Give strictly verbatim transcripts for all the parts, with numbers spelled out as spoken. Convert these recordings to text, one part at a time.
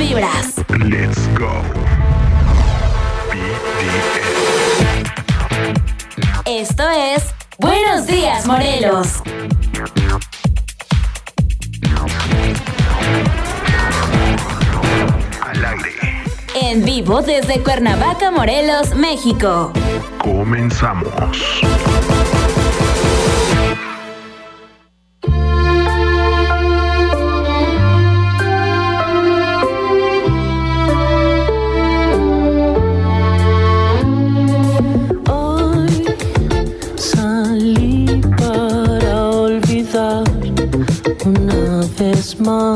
vibras. Let's go. B D S. Esto es Buenos Días, Morelos. Al aire. En vivo desde Cuernavaca, Morelos, México. Comenzamos. Una vez más,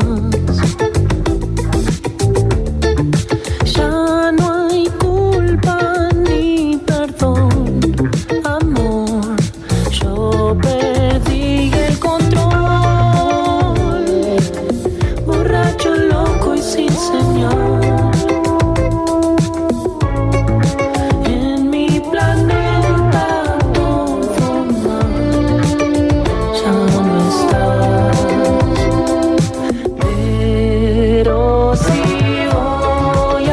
ya no hay culpa ni perdón, amor. Yo perdí el control, borracho, loco y sin señal. En mi planeta todo mal, ya no está. Pero si voy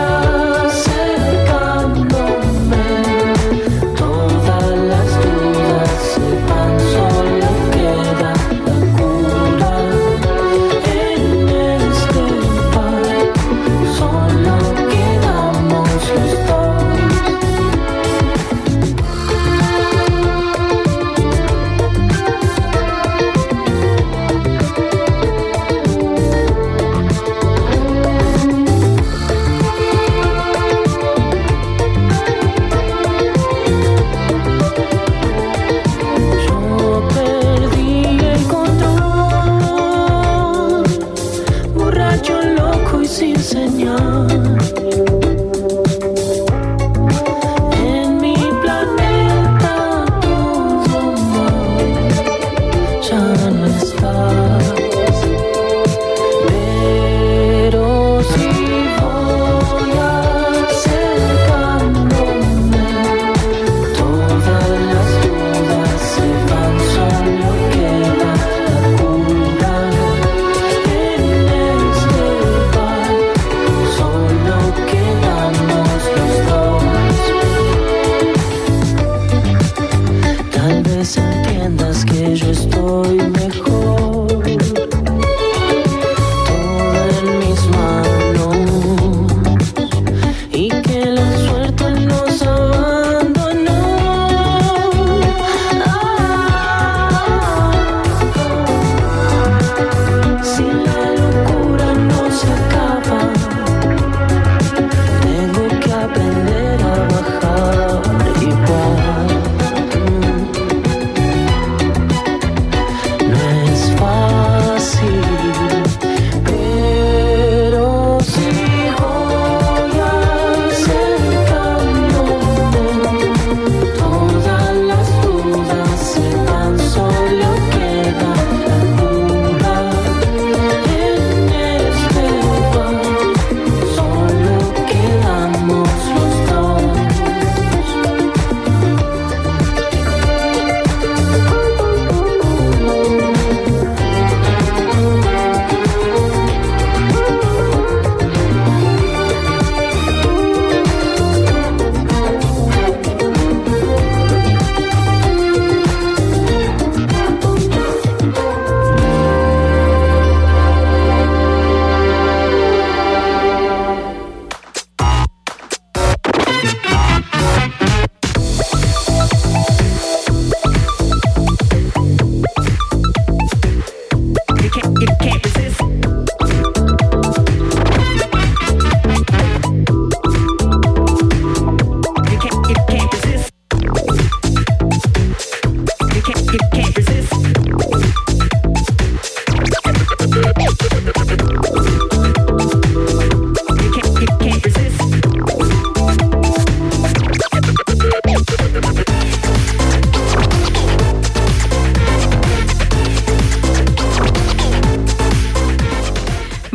acercándome, todas las dudas se van, solo queda la cura. En este par solo quedamos los dos. Yo perdí el control, borracho, loco y sin señal. En mi planeta todo mal, ya no estás. Pero si voy acercándome, todas las dudas se van, solo queda la cura. En este bar solo queda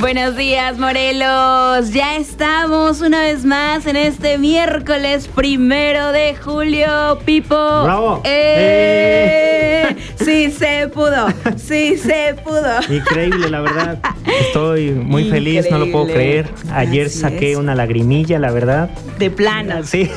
Buenos días, Morelos. Ya estamos una vez más en este miércoles primero de julio, Pipo. ¡Bravo! ¡Eh! ¡Eh! Sí se pudo, sí se pudo. Increíble, la verdad. Estoy muy Increíble. feliz, no lo puedo creer. Ayer Así saqué es. una lagrimilla, la verdad. De plano. Sí.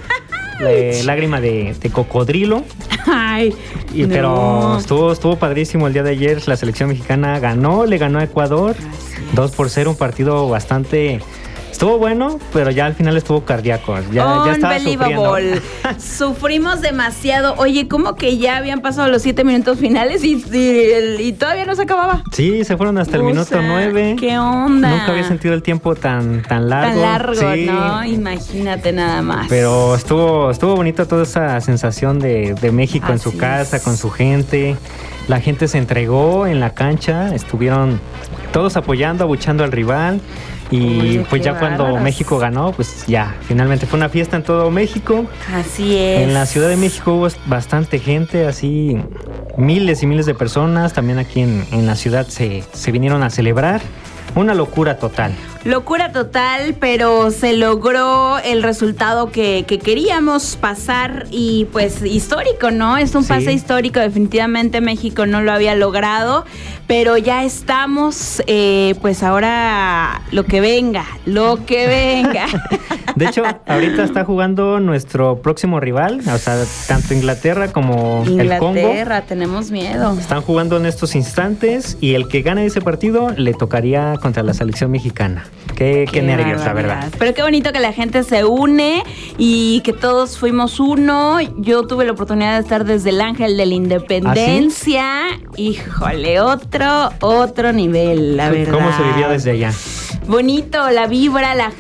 La lágrima de, de cocodrilo. Ay, Y, no. Pero estuvo, estuvo padrísimo el día de ayer. La selección mexicana ganó, le ganó a Ecuador. dos por cero, un partido bastante... Estuvo bueno, pero ya al final estuvo cardíaco. Ya, ya estaba sufriendo. Unbelievable. Sufrimos demasiado. Oye, ¿cómo que ya habían pasado los siete minutos finales y, y, y todavía no se acababa? Sí, se fueron hasta el O minuto sea, nueve. ¿qué onda? Nunca había sentido el tiempo tan, tan largo. Tan largo, Sí. ¿no? Imagínate nada más. Pero estuvo, estuvo bonito toda esa sensación de, de México en su Así casa, es. con su gente. La gente se entregó en la cancha, estuvieron todos apoyando, abuchando al rival. Y Oye, pues qué ya cuando bárbaros. México ganó, pues ya, finalmente fue una fiesta en todo México. Así es. En la Ciudad de México hubo bastante gente, así miles y miles de personas. También aquí en, en la ciudad se, se vinieron a celebrar. Una locura total. Locura total, pero se logró el resultado que, que queríamos pasar y pues histórico, ¿no? Es un Sí. pase histórico, definitivamente México no lo había logrado, pero ya estamos, eh, pues ahora lo que venga, lo que venga. De hecho, ahorita está jugando nuestro próximo rival, o sea, tanto Inglaterra como el Congo. Inglaterra, tenemos miedo. Están jugando en estos instantes y el que gane ese partido le tocaría contra la selección mexicana. Qué, qué, qué nervios, la verdad. Pero qué bonito que la gente se une y que todos fuimos uno. Yo tuve la oportunidad de estar desde el Ángel de la Independencia. ¿Ah, Híjole, otro, otro nivel, la verdad. ¿Cómo se vivió desde allá? Bonito, la vibra, la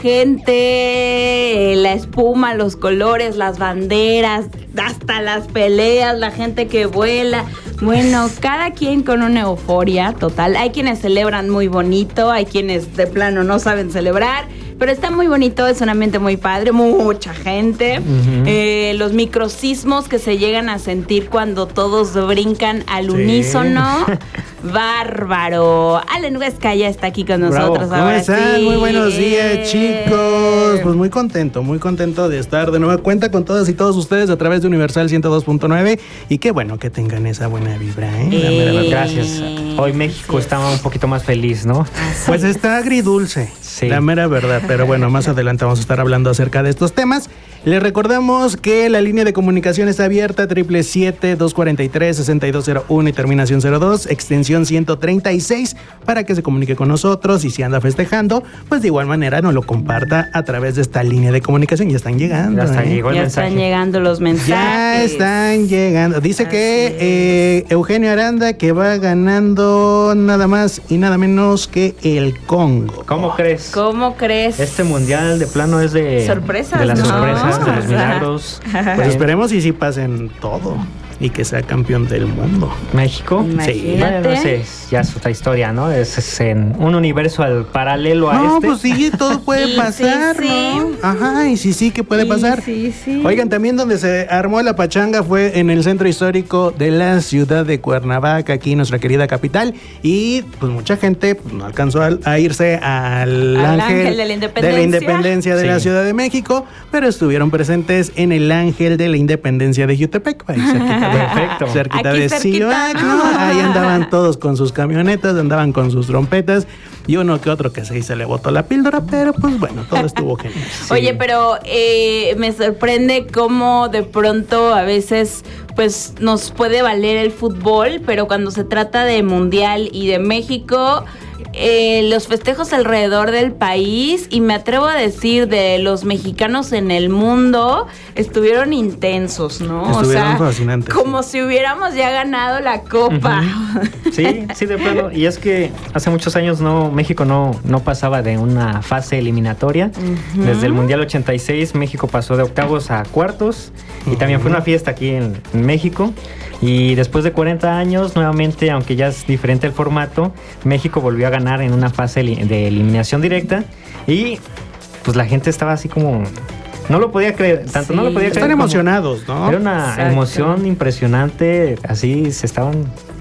gente, la espuma, los colores, las banderas, hasta las peleas, la gente que vuela. Bueno, cada quien con una euforia total. Hay quienes celebran muy bonito, hay quienes de plano no saben celebrar, pero está muy bonito, es un ambiente muy padre, mucha gente. Uh-huh. Eh, los microsismos que se llegan a sentir cuando todos brincan al Sí. unísono. Bárbaro. Alan Huesca ya está aquí con nosotros. Bravo. ahora ¿Cómo están? sí. Muy buenos días, chicos. Pues muy contento, muy contento de estar de nueva cuenta con todas y todos ustedes a través de Universal ciento dos punto nueve. Y qué bueno que tengan esa buena vibra, ¿eh? La mera verdad. Gracias. Hoy México Así es. estaba un poquito más feliz, ¿no? Pues está agridulce, Sí. la mera verdad. Pero bueno, más adelante vamos a estar hablando acerca de estos temas. Les recordamos que la línea de comunicación está abierta, triple siete, dos cuarenta y tres, sesenta y dos cero uno y terminación cero dos, extensión ciento treinta y seis, para que se comunique con nosotros y si anda festejando, pues de igual manera nos lo comparta a través de esta línea de comunicación. Ya están llegando. Ya está, ¿eh? llegó el Ya mensaje. están llegando los mensajes. Ya están llegando. Dice Así que es. eh, Eugenio Aranda que va ganando nada más y nada menos que el Congo. ¿Cómo crees? ¿Cómo crees? Este mundial de plano es de Sorpresas, de las ¿no? sorpresas, de los Ajá. milagros. Pues esperemos y sí pasen todo y que sea campeón del mundo. México. Imagínate. Bueno, esa es ya es otra historia, ¿no? Es, es en un universo al paralelo a No, este. pues sí, todo puede Y pasar, sí, sí. ¿no? Ajá, y sí, sí, que puede Sí, pasar. sí, sí. Oigan, también donde se armó la pachanga fue en el centro histórico de la ciudad de Cuernavaca, aquí nuestra querida capital. Y pues mucha gente pues, no alcanzó a, a irse al, Al ángel, Ángel de la Independencia. de la Independencia de Sí. la Ciudad de México, pero estuvieron presentes en el Ángel de la Independencia de Jutepec, ahí cerquita de, Perfecto. cerquita Aquí de cerquita, Ciudad, ¿no? ¿no? Ahí andaban todos con sus camionetas, andaban con sus trompetas y uno que otro que sí se le botó la píldora, pero pues bueno, todo estuvo genial. Oye, pero eh, me sorprende cómo de pronto a veces pues nos puede valer el fútbol, pero cuando se trata de Mundial y de México, eh, los festejos alrededor del país, y me atrevo a decir de los mexicanos en el mundo, estuvieron intensos, ¿no? Estuvieron fascinantes, como sí. si hubiéramos ya ganado la copa. Ujú. Sí, sí, de plano. Y es que hace muchos años no México no, no pasaba de una fase eliminatoria. Ujú. Desde el Mundial ochenta y seis, México pasó de octavos a cuartos. Y también fue una fiesta aquí en, en México. Y después de cuarenta años, nuevamente, aunque ya es diferente el formato, México volvió a ganar en una fase eli- de eliminación directa. Y pues la gente estaba así como... No lo podía creer, tanto Sí. no lo podía creer. Están como- emocionados, ¿no? Era una Exacto. emoción impresionante, así se estaban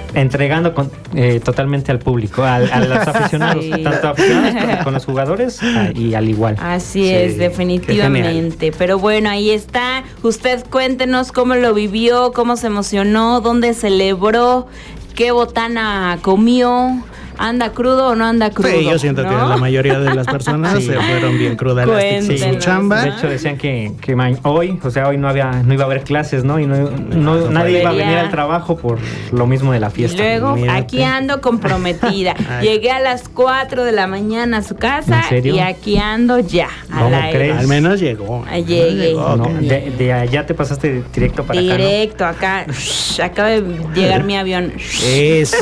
entregando con, eh, totalmente al público, al, a los aficionados, Sí. tanto aficionados con, con los jugadores a- y al igual. Así Sí, es, qué definitivamente. Pero bueno, ahí está. Usted cuéntenos cómo lo vivió, cómo se emocionó, dónde celebró, qué botana comió. ¿Anda crudo o no anda crudo? Sí, yo siento ¿no? que la mayoría de las personas Sí. se fueron bien crudas las tic- Cuéntenos, su chamba. De hecho decían que, que ma- hoy, o sea, hoy no había, no iba a haber clases, ¿no? Y no, no- no nadie iba a podía. venir al trabajo por lo mismo de la Y fiesta. luego, Mírate. aquí ando comprometida. Ay. Llegué a las cuatro de la mañana a su casa ¿En serio? y aquí ando ya, al ¿Cómo aire. crees? Al menos llegó. Ah, llegué. Llegó, No, ok. de, de allá te pasaste directo para acá, Directo, acá. Acaba de llegar mi avión. Eso.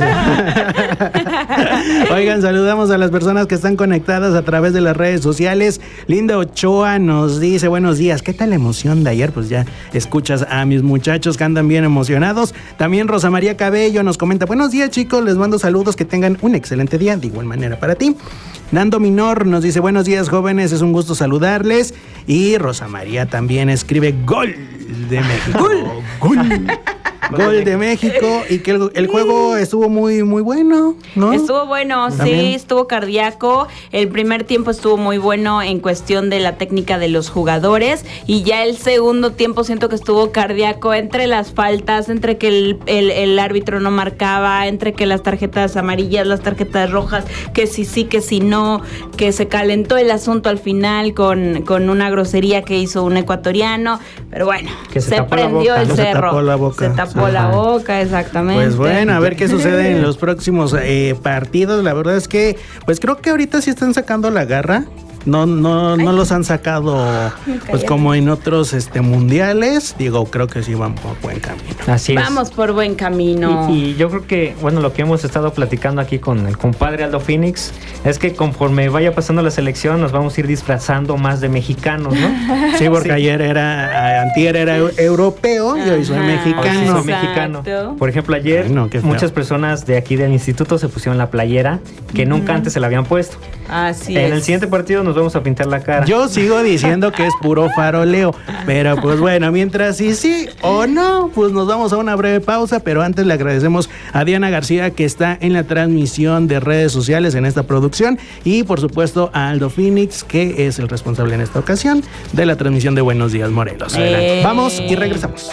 Oigan, saludamos a las personas que están conectadas a través de las redes sociales. Linda Ochoa nos dice, buenos días, ¿qué tal la emoción de ayer? Pues ya escuchas a mis muchachos que andan bien emocionados. También Rosa María Cabello nos comenta, buenos días chicos, les mando saludos, que tengan un excelente día, de igual manera para ti. Nando Minor nos dice, buenos días jóvenes, es un gusto saludarles. Y Rosa María también escribe, gol de México. Gol. Gol. Gol de México, y que el, el juego estuvo muy muy bueno, ¿no? Estuvo bueno, También. sí, estuvo cardíaco. El primer tiempo estuvo muy bueno en cuestión de la técnica de los jugadores. Y ya el segundo tiempo siento que estuvo cardíaco entre las faltas, entre que el, el- el árbitro no marcaba, entre que las tarjetas amarillas, las tarjetas rojas, que sí sí, que sí no, que se calentó el asunto al final con, con una grosería que hizo un ecuatoriano. Pero bueno, Que se se, tapó la prendió boca, el ¿no? Se cerro. tapó la boca. Se tapó Ajá. la boca, exactamente. Pues bueno, a ver qué sucede en los próximos eh, partidos. La verdad es que, pues creo que ahorita sí están sacando la garra. No, no, no los han sacado pues como en otros este mundiales. Digo, creo que sí van por buen camino. Así es. Vamos por buen camino. Y, y yo creo que, bueno, lo que hemos estado platicando aquí con el compadre Aldo Phoenix es que conforme vaya pasando la selección nos vamos a ir disfrazando más de mexicanos, ¿no? Sí, porque Sí. ayer era, antier era eu- europeo y hoy soy Ajá. Hoy sí mexicano. soy Exacto. mexicano. Por ejemplo, ayer Ay, no, qué feo. muchas personas de aquí del instituto se pusieron la playera que nunca antes se la habían puesto. Así en es. el siguiente partido nos vamos a pintar la cara. Yo sigo diciendo que es puro faroleo, pero pues bueno, mientras sí sí o no, pues nos vamos a una breve pausa, pero antes le agradecemos a Diana García que está en la transmisión de redes sociales en esta producción y por supuesto a Aldo Phoenix que es el responsable en esta ocasión de la transmisión de Buenos Días Morelos. Adelante. Eh. Vamos y regresamos.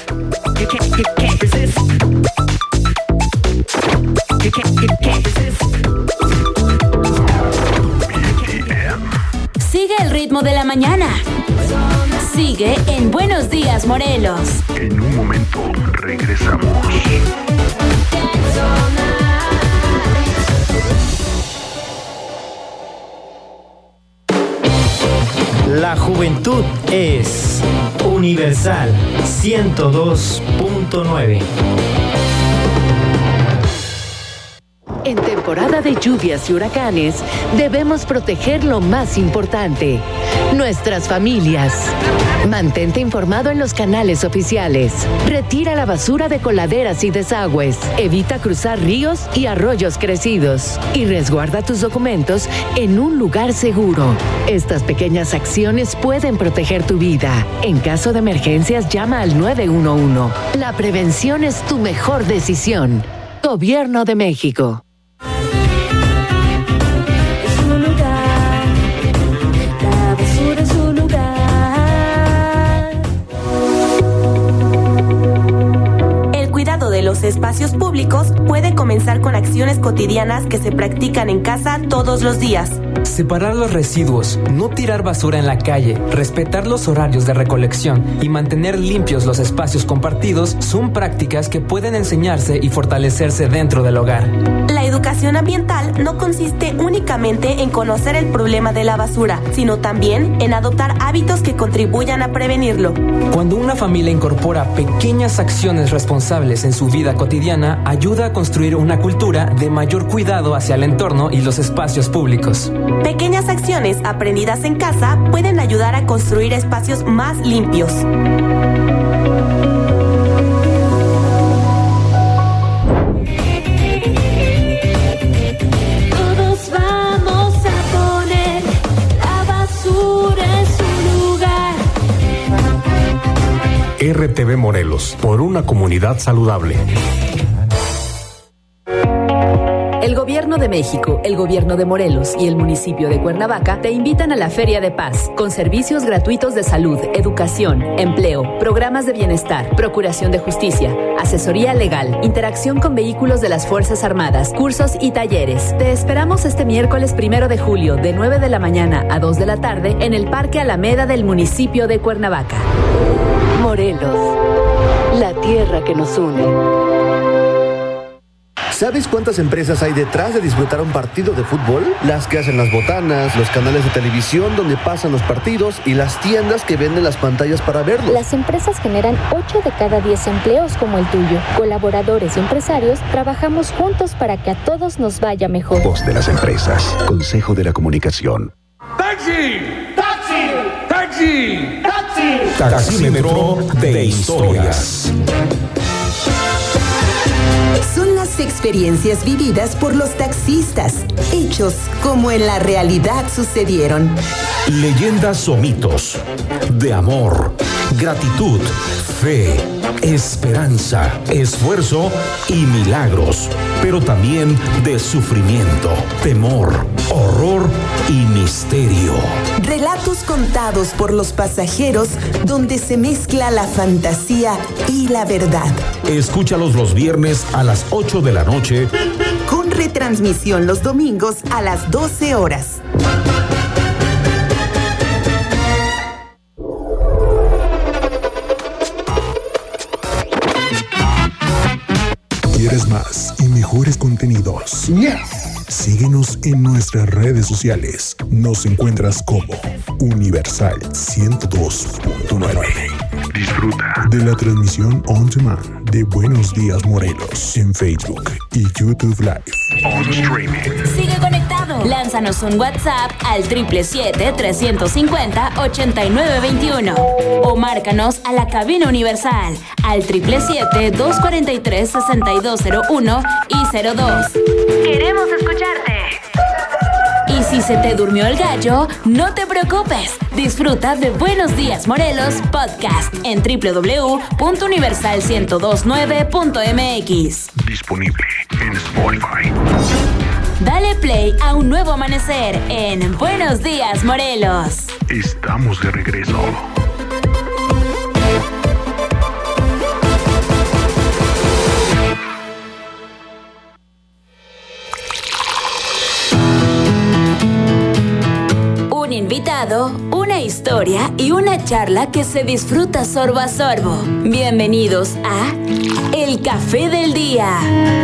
Sigue el ritmo de la mañana. Sigue en Buenos Días, Morelos. En un momento regresamos. La juventud es universal ciento dos punto nueve. En temporada de lluvias y huracanes, debemos proteger lo más importante, nuestras familias. Mantente informado en los canales oficiales. Retira la basura de coladeras y desagües. Evita cruzar ríos y arroyos crecidos. Y resguarda tus documentos en un lugar seguro. Estas pequeñas acciones pueden proteger tu vida. En caso de emergencias, llama al nueve uno uno. La prevención es tu mejor decisión. Gobierno de México. Es un lugar, la basura es un lugar. El cuidado de los espacios públicos puede comenzar con acciones cotidianas que se practican en casa todos los días. Separar los residuos, no tirar basura en la calle, respetar los horarios de recolección y mantener limpios los espacios compartidos son prácticas que pueden enseñarse y fortalecerse dentro del hogar. La educación ambiental no consiste únicamente en conocer el problema de la basura, sino también en adoptar hábitos que contribuyan a prevenirlo. Cuando una familia incorpora pequeñas acciones responsables en su vida cotidiana, ayuda a construir una cultura de mayor cuidado hacia el entorno y los espacios públicos. Pequeñas acciones aprendidas en casa pueden ayudar a construir espacios más limpios. Todos vamos a poner la basura en su lugar. R T V Morelos, por una comunidad saludable. de México, el Gobierno de Morelos y el municipio de Cuernavaca te invitan a la Feria de Paz, con servicios gratuitos de salud, educación, empleo, programas de bienestar, procuración de justicia, asesoría legal, interacción con vehículos de las Fuerzas Armadas, cursos y talleres. Te esperamos este miércoles primero de julio, de nueve de la mañana a dos de la tarde, en el Parque Alameda del municipio de Cuernavaca. Morelos, la tierra que nos une. ¿Sabes cuántas empresas hay detrás de disfrutar un partido de fútbol? Las que hacen las botanas, los canales de televisión donde pasan los partidos y las tiendas que venden las pantallas para verlos. Las empresas generan ocho de cada diez empleos como el tuyo. Colaboradores y empresarios trabajamos juntos para que a todos nos vaya mejor. Voz de las empresas. Consejo de la Comunicación. ¡Taxi! ¡Taxi! ¡Taxi! ¡Taxi! Taxímetro de historias. Son las experiencias vividas por los taxistas, hechos como en la realidad sucedieron. Leyendas o mitos de amor, gratitud, fe, esperanza, esfuerzo y milagros, pero también de sufrimiento, temor, horror y misterio. Relatos contados por los pasajeros donde se mezcla la fantasía y la verdad. Escúchalos los viernes a las ocho de la noche. Con retransmisión los domingos a las doce horas. ¿Quieres más y mejores contenidos? Yes. Síguenos en nuestras redes sociales. Nos encuentras como Universal ciento dos punto nueve. Disfruta de la transmisión on demand de Buenos Días Morelos en Facebook y YouTube Live. On streaming. Sigue conectado. Lánzanos un WhatsApp al siete siete siete, tres cinco cero, ocho nueve dos uno o márcanos a la cabina Universal al siete siete siete, dos cuatro tres, seis dos cero uno y cero dos. Queremos escucharte. Y si se te durmió el gallo, no te preocupes. Disfruta de Buenos Días Morelos Podcast en doble u doble u doble u punto universal ciento dos nueve punto m x. Disponible en Spotify. Dale play a un nuevo amanecer en Buenos Días Morelos. Estamos de regreso. Un invitado, una historia y una charla que se disfruta sorbo a sorbo. Bienvenidos a El Café del Día.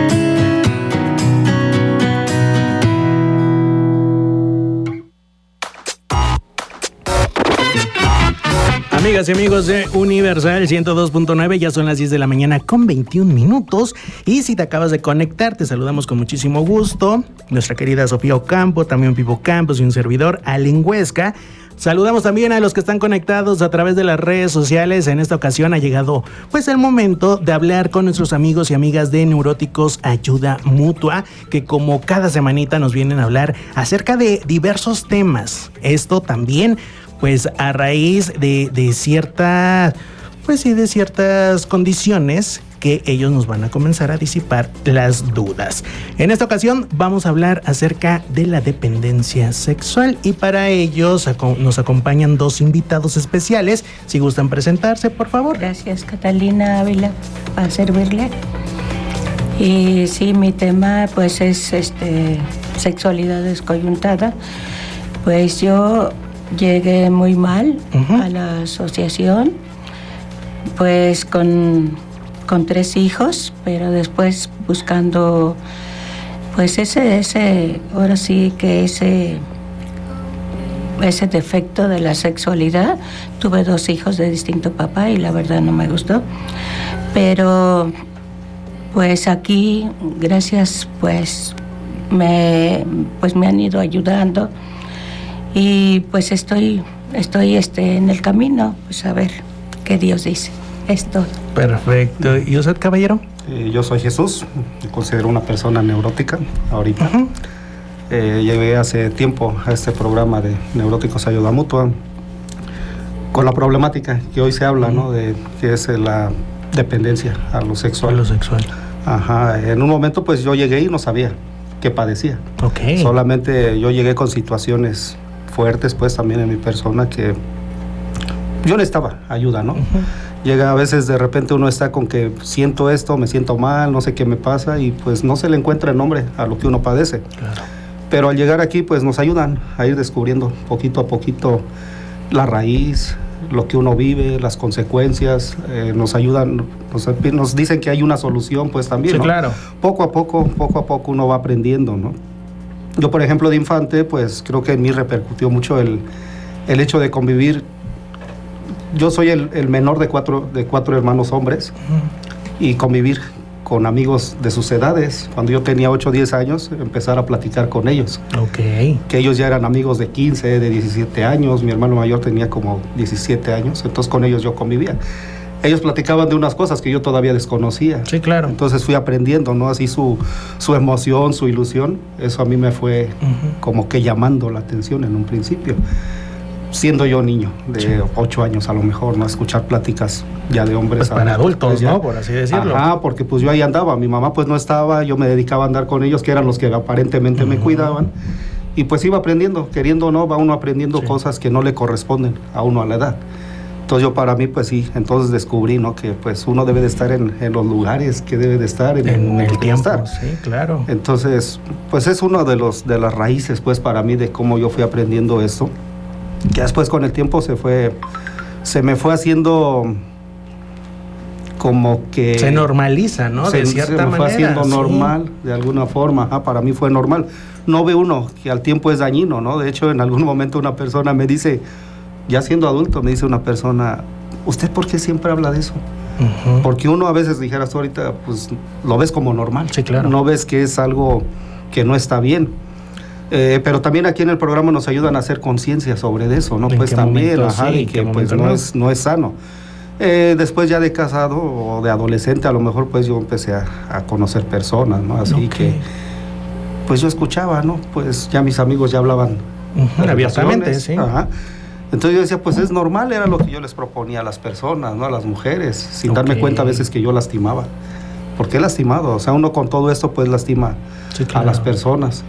Amigas y amigos de Universal ciento dos punto nueve, ya son las diez de la mañana con veintiún minutos. Y si te acabas de conectar, te saludamos con muchísimo gusto. Nuestra querida Sofía Ocampo, también Pipo Campos y un servidor, Allen Huesca. Saludamos también a los que están conectados a través de las redes sociales. En esta ocasión ha llegado pues el momento de hablar con nuestros amigos y amigas de Neuróticos Ayuda Mutua, que como cada semanita nos vienen a hablar acerca de diversos temas. Esto también pues a raíz de, de ciertas, pues sí, de ciertas condiciones que ellos nos van a comenzar a disipar las dudas. En esta ocasión vamos a hablar acerca de la dependencia sexual y para ellos nos acompañan dos invitados especiales. Si gustan presentarse, por favor. Gracias, Catalina Ávila, para servirle. Y sí, mi tema pues es este sexualidad descoyuntada. Pues yo llegué muy mal uh-huh. a la asociación, pues con, con tres hijos, pero después buscando, pues ese, ese, ahora sí que ese, ese defecto de la sexualidad. Tuve dos hijos de distinto papá y la verdad no me gustó, pero pues aquí, gracias, pues me, pues me han ido ayudando. Y pues estoy, estoy este, en el camino, pues a ver qué Dios dice. Es todo. Perfecto. ¿Y usted, caballero? Eh, yo soy Jesús, me considero una persona neurótica ahorita. Uh-huh. eh, llegué hace tiempo a este programa de Neuróticos Ayuda Mutua con la problemática que hoy se habla, uh-huh. ¿no? De que es la dependencia a lo sexual. A lo sexual. Ajá. En un momento pues yo llegué y no sabía. que padecía. Okay. Solamente yo llegué con situaciones fuertes, pues también en mi persona, que yo necesitaba ayuda, ¿no? Uh-huh. Llega a veces, de repente uno está con que siento esto, me siento mal, no sé qué me pasa, y pues no se le encuentra el nombre a lo que uno padece. Claro. Pero al llegar aquí, pues nos ayudan a ir descubriendo poquito a poquito la raíz, lo que uno vive, las consecuencias, eh, nos ayudan, nos, nos dicen que hay una solución, pues también, sí, ¿no? Claro. Poco a poco, poco a poco uno va aprendiendo, ¿no? Yo, por ejemplo, de infante, pues creo que en mí repercutió mucho el, el hecho de convivir. Yo soy el, el menor de cuatro, de cuatro hermanos hombres, uh-huh. y convivir con amigos de sus edades. Cuando yo tenía ocho o diez años, empezar a platicar con ellos. Okay. Que ellos ya eran amigos de quince, de diecisiete años. Mi hermano mayor tenía como diecisiete años, entonces con ellos yo convivía. Ellos platicaban de unas cosas que yo todavía desconocía. Sí, claro. Entonces fui aprendiendo, ¿no? Así su, su emoción, su ilusión. Eso a mí me fue uh-huh. como que llamando la atención en un principio. Siendo yo niño, de sí. ocho años a lo mejor, ¿no? Escuchar pláticas ya de hombres. Pues para adultos, pues ya, ¿no? Por así decirlo. Ajá, porque pues yo ahí andaba, mi mamá pues no estaba, yo me dedicaba a andar con ellos, que eran los que aparentemente uh-huh. me cuidaban, y pues iba aprendiendo, queriendo o no, va uno aprendiendo sí. cosas que no le corresponden a uno a la edad. Entonces yo para mí pues sí, entonces descubrí, ¿no? Que pues uno debe de estar en, en los lugares que debe de estar, en, en el, el tiempo, estar. Sí, claro. Entonces, pues es uno de los de las raíces pues para mí de cómo yo fui aprendiendo esto. Que después con el tiempo se fue, se me fue haciendo como que... Se normaliza, ¿no? Se, de cierta se me manera. fue haciendo sí. normal, de alguna forma. Ah, para mí fue normal. No ve uno que al tiempo es dañino, ¿no? De hecho, en algún momento una persona me dice, ya siendo adulto, me dice una persona, ¿usted por qué siempre habla de eso? Uh-huh. Porque uno a veces, dijeras ahorita, pues lo ves como normal. Sí, claro. No ves que es algo que no está bien. Eh, pero también aquí en el programa nos ayudan a hacer conciencia sobre eso, ¿no? Pues también, momento, ajá, sí, y que pues no? no es, no es sano. Eh, después ya de casado o de adolescente, a lo mejor pues yo empecé a, a conocer personas, ¿no? Así okay. que, pues yo escuchaba, ¿no? Pues ya mis amigos ya hablaban uh-huh, abiertamente, sí. Ajá. Entonces yo decía, pues es normal, era lo que yo les proponía a las personas, ¿no? A las mujeres, sin okay. darme cuenta a veces que yo lastimaba. ¿Por qué lastimado? O sea, uno con todo esto pues lastima sí, claro. a las personas.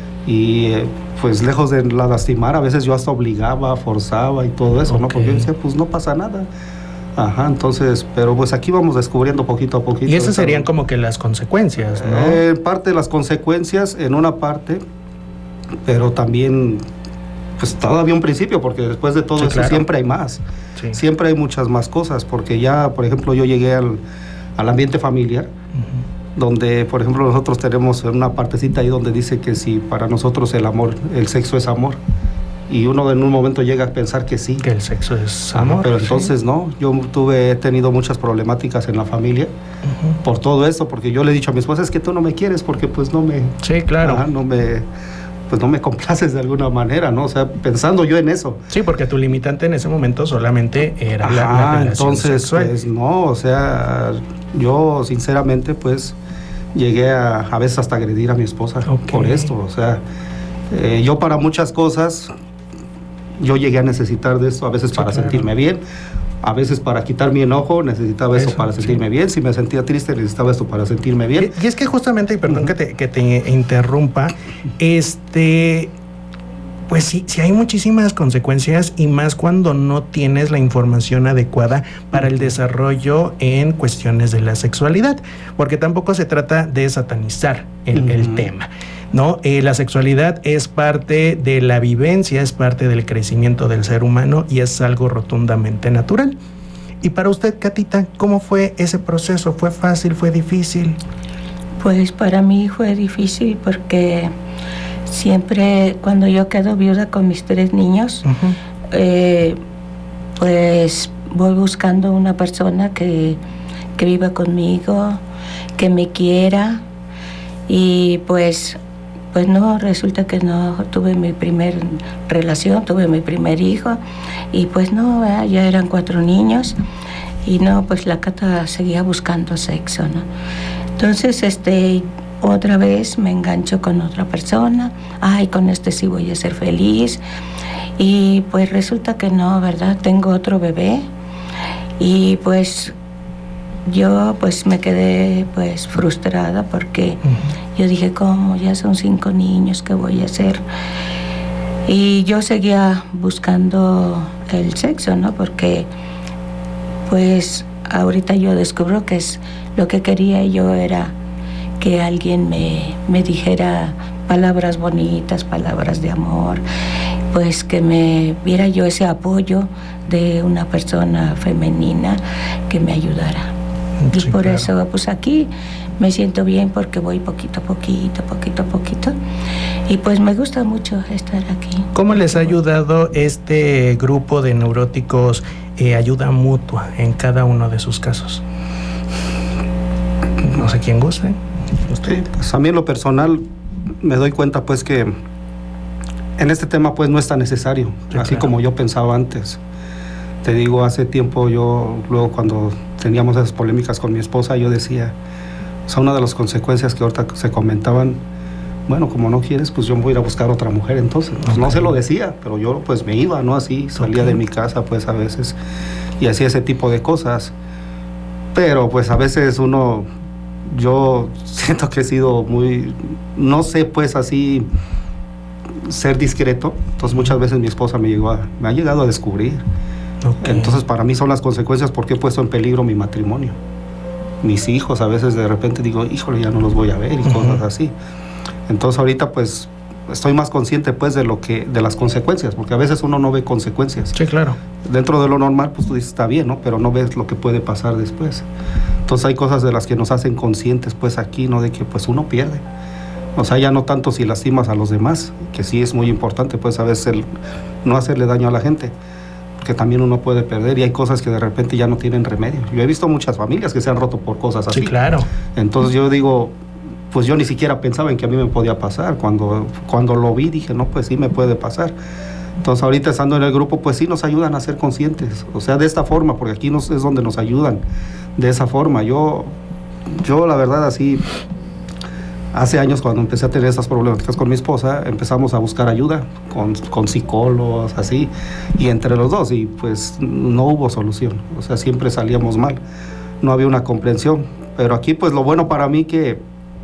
Y eh, pues lejos de la lastimar, a veces yo hasta obligaba, forzaba y todo eso, okay. ¿no? Porque yo decía, pues no pasa nada. Ajá, entonces, pero pues aquí vamos descubriendo poquito a poquito. Y esas serían como que las consecuencias, ¿no? Eh, en parte las consecuencias, en una parte, pero también, pues todavía un principio, porque después de todo sí, eso claro. siempre hay más. Sí. Siempre hay muchas más cosas, porque ya, por ejemplo, yo llegué al, al ambiente familiar, uh-huh. donde, por ejemplo, nosotros tenemos una partecita ahí donde dice que si para nosotros el amor, el sexo es amor, y uno en un momento llega a pensar que sí. Que el sexo es amor. Pero sí. entonces no, yo tuve, he tenido muchas problemáticas en la familia uh-huh. por todo esto, porque yo le he dicho a mi esposa, es que tú no me quieres porque pues no me... Sí, claro. Ah, no me... pues no me complaces de alguna manera, ¿no? O sea, pensando yo en eso. Sí, porque tu limitante en ese momento solamente era Ajá, la, la relación entonces, sexual. Pues no, o sea, yo sinceramente pues llegué a, a veces hasta agredir a mi esposa okay. por esto, o sea, eh, yo para muchas cosas, yo llegué a necesitar de esto, a veces sí, para claro. sentirme bien, a veces para quitar mi enojo necesitaba eso, eso para sentirme sí. bien, si me sentía triste necesitaba esto para sentirme bien. Y, y es que justamente, y perdón uh-huh. que, te, que te interrumpa, este... Pues sí, sí hay muchísimas consecuencias y más cuando no tienes la información adecuada para el desarrollo en cuestiones de la sexualidad, porque tampoco se trata de satanizar el, uh-huh. el tema, ¿no? Eh, la sexualidad es parte de la vivencia, es parte del crecimiento del ser humano y es algo rotundamente natural. Y para usted, Catita, ¿cómo fue ese proceso? ¿Fue fácil? ¿Fue difícil? Pues para mí fue difícil porque... Siempre cuando yo quedo viuda con mis tres niños, uh-huh. eh, pues voy buscando una persona que, que viva conmigo, que me quiera y pues, pues no, resulta que no tuve mi primer relación, tuve mi primer hijo y pues no, ¿verdad? Ya eran cuatro niños y no, pues la Cata seguía buscando sexo, ¿no? Entonces, este... otra vez me engancho con otra persona, ay, con este sí voy a ser feliz, y pues resulta que no, ¿verdad? Tengo otro bebé, y pues yo pues me quedé pues frustrada porque uh-huh. Yo dije, ¿cómo? Ya son cinco niños, ¿qué voy a hacer? Y yo seguía buscando el sexo, ¿no? Porque, pues, ahorita yo descubro que es lo que quería yo era que alguien me, me dijera palabras bonitas, palabras de amor, pues que me viera yo ese apoyo de una persona femenina que me ayudara. Sí, y por claro. eso, pues aquí me siento bien porque voy poquito a poquito, poquito a poquito. Y pues me gusta mucho estar aquí. ¿Cómo les ha ayudado este grupo de neuróticos eh, ayuda mutua en cada uno de sus casos? No sé quién guste. Sí, pues a mí en lo personal me doy cuenta pues que en este tema pues no es tan necesario, sí, así claro. como yo pensaba antes. Te digo, hace tiempo yo, luego cuando teníamos esas polémicas con mi esposa, yo decía, o sea, una de las consecuencias que ahorita se comentaban, bueno, como no quieres, pues yo voy a ir a buscar otra mujer entonces. Pues okay. No se lo decía, pero yo pues me iba, ¿no? Así, salía okay. de mi casa pues a veces y hacía ese tipo de cosas. Pero pues a veces uno, yo siento que he sido muy, no sé pues así ser discreto. Entonces muchas veces mi esposa me, llegó a, me ha llegado a descubrir. Okay. Entonces para mí son las consecuencias porque he puesto en peligro mi matrimonio. Mis hijos a veces de repente digo, híjole, ya no los voy a ver y uh-huh. cosas así. Entonces ahorita pues estoy más consciente pues de lo que de las consecuencias, porque a veces uno no ve consecuencias. Sí, claro. Dentro de lo normal pues tú dices está bien, ¿no? Pero no ves lo que puede pasar después. Entonces hay cosas de las que nos hacen conscientes pues aquí, ¿no? De que pues uno pierde. O sea, ya no tanto si lastimas a los demás, que sí es muy importante pues a veces el no hacerle daño a la gente, porque también uno puede perder y hay cosas que de repente ya no tienen remedio. Yo he visto muchas familias que se han roto por cosas así. Sí, claro. Entonces yo digo, pues yo ni siquiera pensaba en que a mí me podía pasar. Cuando, cuando lo vi dije, no, pues sí me puede pasar. Entonces ahorita estando en el grupo, pues sí nos ayudan a ser conscientes. O sea, de esta forma, porque aquí nos, es donde nos ayudan. De esa forma. Yo, yo la verdad así, hace años cuando empecé a tener estas problemáticas con mi esposa, empezamos a buscar ayuda con, con psicólogos, así. Y entre los dos, y pues no hubo solución. O sea, siempre salíamos mal. No había una comprensión. Pero aquí pues lo bueno para mí que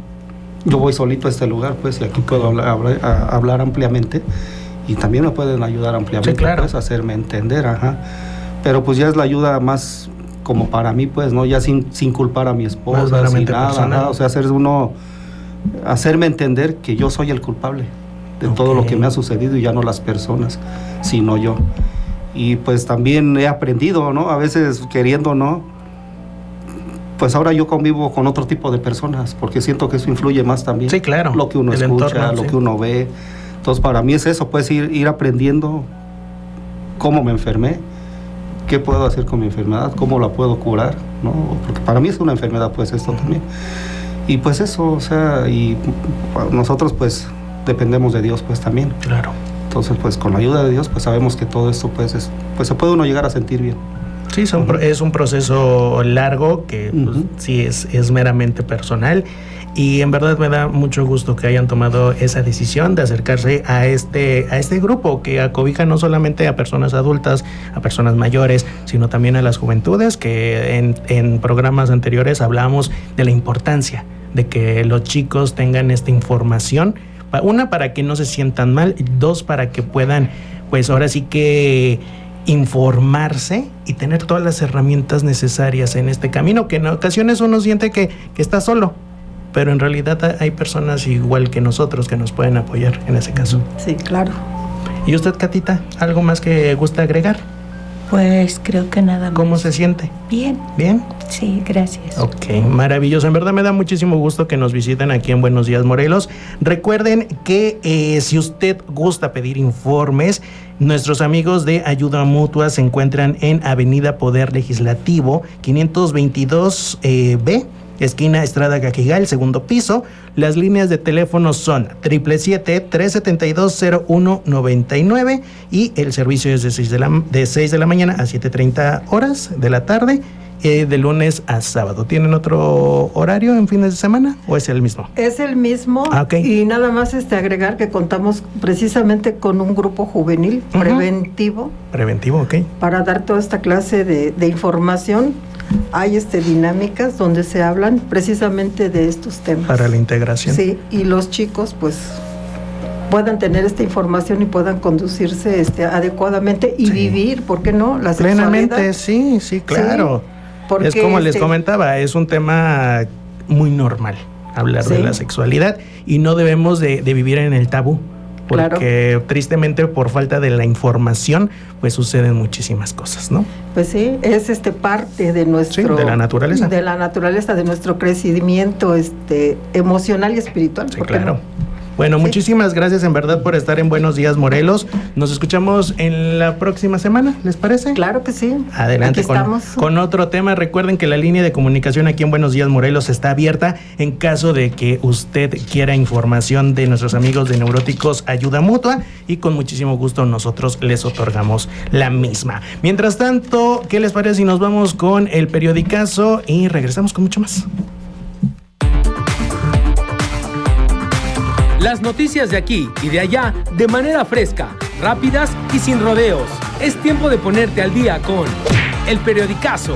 yo voy solito a este lugar, pues, y aquí puedo hablar, hablar, hablar ampliamente y también me pueden ayudar ampliamente, sí, claro. pues, hacerme entender, ajá. Pero pues ya es la ayuda más como para mí, pues, ¿no? Ya sin, sin culpar a mi esposa, sin nada, nada, o sea, hacer uno, hacerme entender que yo soy el culpable de okay. todo lo que me ha sucedido y ya no las personas, sino yo. Y pues también he aprendido, ¿no? A veces queriendo, ¿no? Pues ahora yo convivo con otro tipo de personas, porque siento que eso influye más también. Sí, claro. Lo que uno el escucha, entorno, lo sí. que uno ve. Entonces, para mí es eso, pues ir, ir aprendiendo cómo me enfermé, qué puedo hacer con mi enfermedad, cómo la puedo curar, ¿no? Porque para mí es una enfermedad, pues, esto también. Y pues eso, o sea, y nosotros, pues, dependemos de Dios, pues, también. Claro. Entonces, pues, con la ayuda de Dios, pues, sabemos que todo esto, pues, es, pues se puede uno llegar a sentir bien. Sí, son, uh-huh. es un proceso largo que pues, uh-huh. sí es, es meramente personal y en verdad me da mucho gusto que hayan tomado esa decisión de acercarse a este, a este grupo que acobija no solamente a personas adultas, a personas mayores, sino también a las juventudes, que en, en programas anteriores hablábamos de la importancia de que los chicos tengan esta información, una para que no se sientan mal, dos para que puedan, pues ahora sí que informarse y tener todas las herramientas necesarias en este camino, que en ocasiones uno siente que, que está solo, pero en realidad hay personas igual que nosotros que nos pueden apoyar en ese caso. Sí, claro. ¿Y usted, Catita, algo más que gusta agregar? Pues creo que nada más. ¿Cómo se siente? Bien. ¿Bien? Sí, gracias. Ok, maravilloso. En verdad me da muchísimo gusto que nos visiten aquí en Buenos Días Morelos. Recuerden que eh, si usted gusta pedir informes, nuestros amigos de Ayuda Mutua se encuentran en Avenida Poder Legislativo quinientos veintidós eh, B, esquina Estrada Cajigal, segundo piso. Las líneas de teléfono son siete siete siete, tres siete dos, cero uno nueve nueve y el servicio es de seis de la, de seis de la mañana a siete treinta horas de la tarde, eh, de lunes a sábado. ¿Tienen otro horario en fines de semana o es el mismo? Es el mismo. Ah, okay. Y nada más este agregar que contamos precisamente con un grupo juvenil uh-huh. preventivo. Preventivo, ok. Para dar toda esta clase de, de información hay este, dinámicas donde se hablan precisamente de estos temas. Para la integración. Sí, y los chicos pues puedan tener esta información y puedan conducirse este, adecuadamente y sí. vivir, ¿por qué no? La Plenamente, sí, sí, claro. Sí, porque es como este, les comentaba, es un tema muy normal hablar sí. de la sexualidad y no debemos de, de vivir en el tabú. Porque claro. tristemente por falta de la información pues suceden muchísimas cosas, ¿no? Pues sí, es este parte de nuestro sí, de la naturaleza. De la naturaleza, de nuestro crecimiento este emocional y espiritual. Sí, claro. No? Bueno, sí. muchísimas gracias en verdad por estar en Buenos Días Morelos. Nos escuchamos en la próxima semana, ¿les parece? Claro que sí. Adelante aquí con, estamos. con otro tema. Recuerden que la línea de comunicación aquí en Buenos Días Morelos está abierta en caso de que usted quiera información de nuestros amigos de Neuróticos Ayuda Mutua y con muchísimo gusto nosotros les otorgamos la misma. Mientras tanto, ¿qué les parece si nos vamos con el periodicazo y regresamos con mucho más? Las noticias de aquí y de allá de manera fresca, rápidas y sin rodeos. Es tiempo de ponerte al día con El Periodicazo.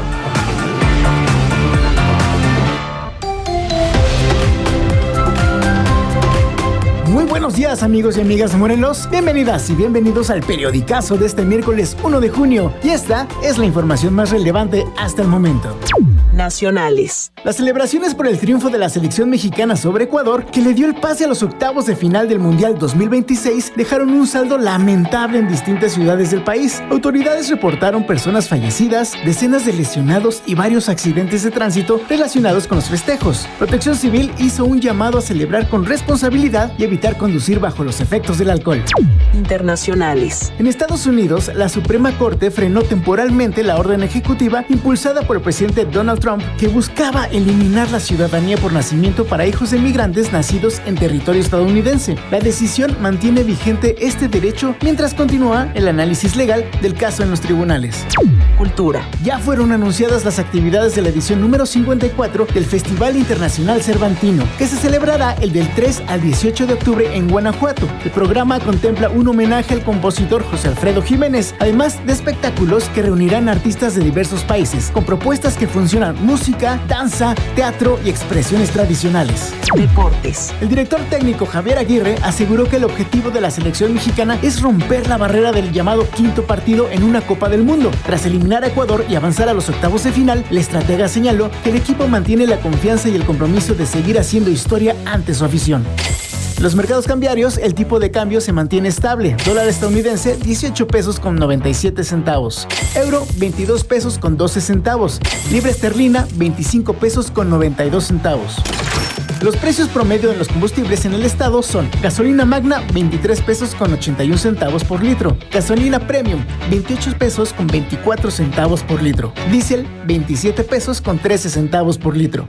Muy buenos días amigos y amigas de Morelos, bienvenidas y bienvenidos al Periodicazo de este miércoles uno de junio y esta es la información más relevante hasta el momento. Nacionales. Las celebraciones por el triunfo de la selección mexicana sobre Ecuador, que le dio el pase a los octavos de final del Mundial dos mil veintiséis, dejaron un saldo lamentable en distintas ciudades del país. Autoridades reportaron personas fallecidas, decenas de lesionados y varios accidentes de tránsito relacionados con los festejos. Protección Civil hizo un llamado a celebrar con responsabilidad y evitar conducir bajo los efectos del alcohol. Internacionales. En Estados Unidos, la Suprema Corte frenó temporalmente la orden ejecutiva impulsada por el presidente Donald Trump que buscaba eliminar la ciudadanía por nacimiento para hijos de migrantes nacidos en territorio estadounidense. La decisión mantiene vigente este derecho mientras continúa el análisis legal del caso en los tribunales. Cultura. Ya fueron anunciadas las actividades de la edición número cincuenta y cuatro del Festival Internacional Cervantino, que se celebrará el del tres al dieciocho de octubre en Guanajuato. El programa contempla un homenaje al compositor José Alfredo Jiménez, además de espectáculos que reunirán artistas de diversos países, con propuestas que funcionan música, danza, teatro y expresiones tradicionales. Deportes. El director técnico Javier Aguirre aseguró que el objetivo de la selección mexicana es romper la barrera del llamado quinto partido en una Copa del Mundo. Tras eliminar a Ecuador y avanzar a los octavos de final, el estratega señaló que el equipo mantiene la confianza y el compromiso de seguir haciendo historia ante su afición. Los mercados cambiarios, el tipo de cambio se mantiene estable. Dólar estadounidense, dieciocho pesos con noventa y siete centavos. Euro, veintidós pesos con doce centavos. Libra esterlina, veinticinco pesos con noventa y dos centavos. Los precios promedio de los combustibles en el estado son: gasolina magna, veintitrés pesos con ochenta y un centavos por litro. Gasolina premium, veintiocho pesos con veinticuatro centavos por litro. Diésel, veintisiete pesos con trece centavos por litro.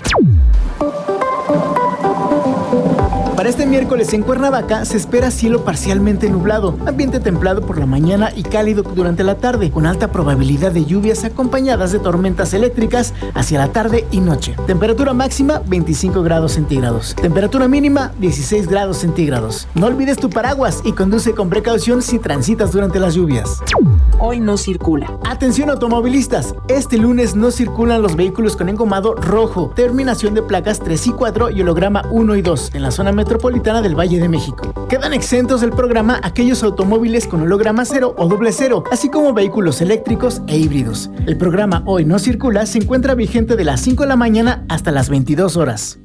Para este miércoles en Cuernavaca se espera cielo parcialmente nublado, ambiente templado por la mañana y cálido durante la tarde, con alta probabilidad de lluvias acompañadas de tormentas eléctricas hacia la tarde y noche. Temperatura máxima veinticinco grados centígrados. Temperatura mínima dieciséis grados centígrados. No olvides tu paraguas y conduce con precaución si transitas durante las lluvias. Hoy no circula. Atención automovilistas, este lunes no circulan los vehículos con engomado rojo, terminación de placas tres y cuatro y holograma uno y dos en la zona metropolitana del Valle de México. Quedan exentos del programa aquellos automóviles con holograma cero o doble cero, así como vehículos eléctricos e híbridos. El programa Hoy no circula se encuentra vigente de las cinco de la mañana hasta las veintidós horas.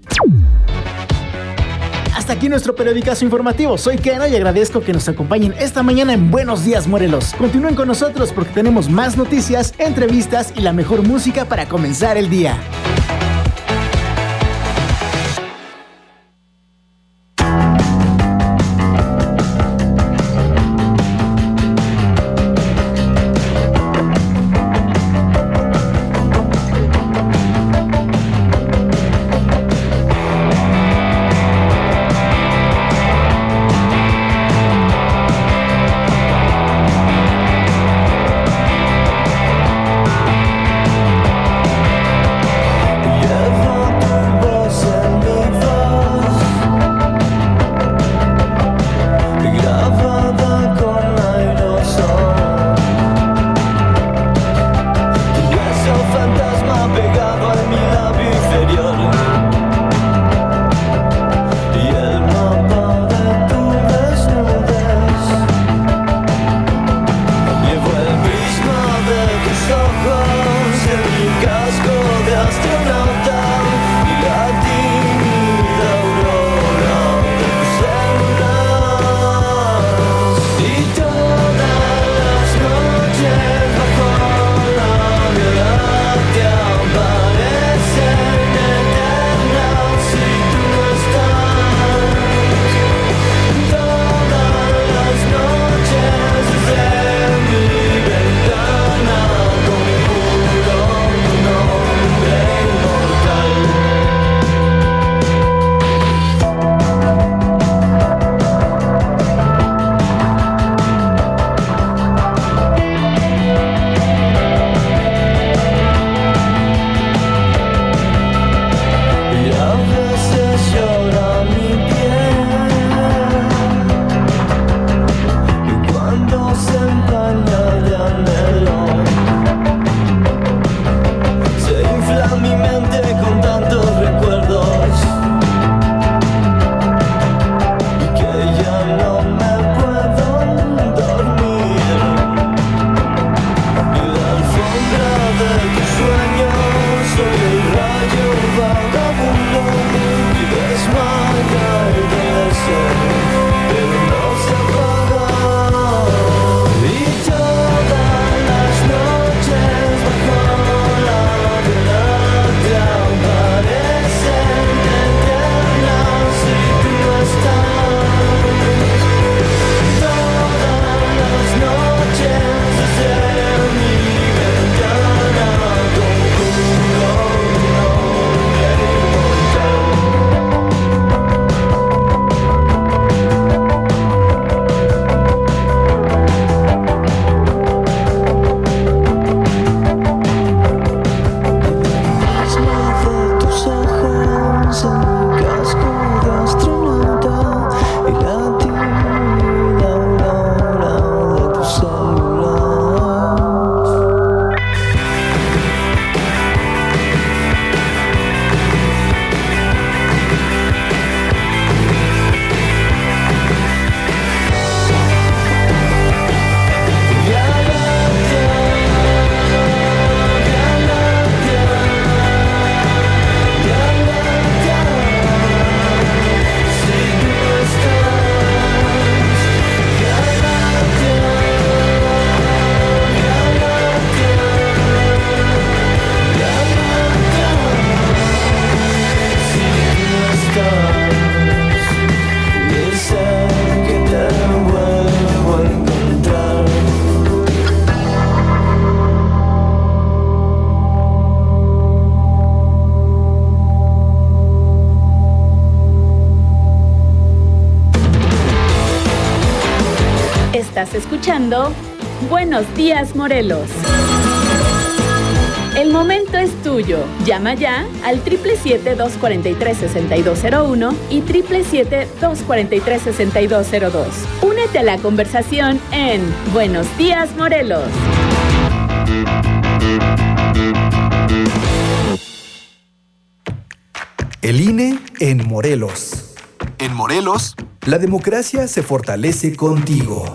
Hasta aquí nuestro periodicazo informativo. Soy Keno y agradezco que nos acompañen esta mañana en Buenos Días Morelos. Continúen con nosotros porque tenemos más noticias, entrevistas y la mejor música para comenzar el día. escuchando Buenos Días, Morelos. El momento es tuyo. Llama ya al siete siete siete, dos cuatro tres, seis dos cero uno y siete siete siete, dos cuatro tres, seis dos cero dos. Únete a la conversación en Buenos Días, Morelos. El I N E en Morelos. En Morelos, la democracia se fortalece contigo.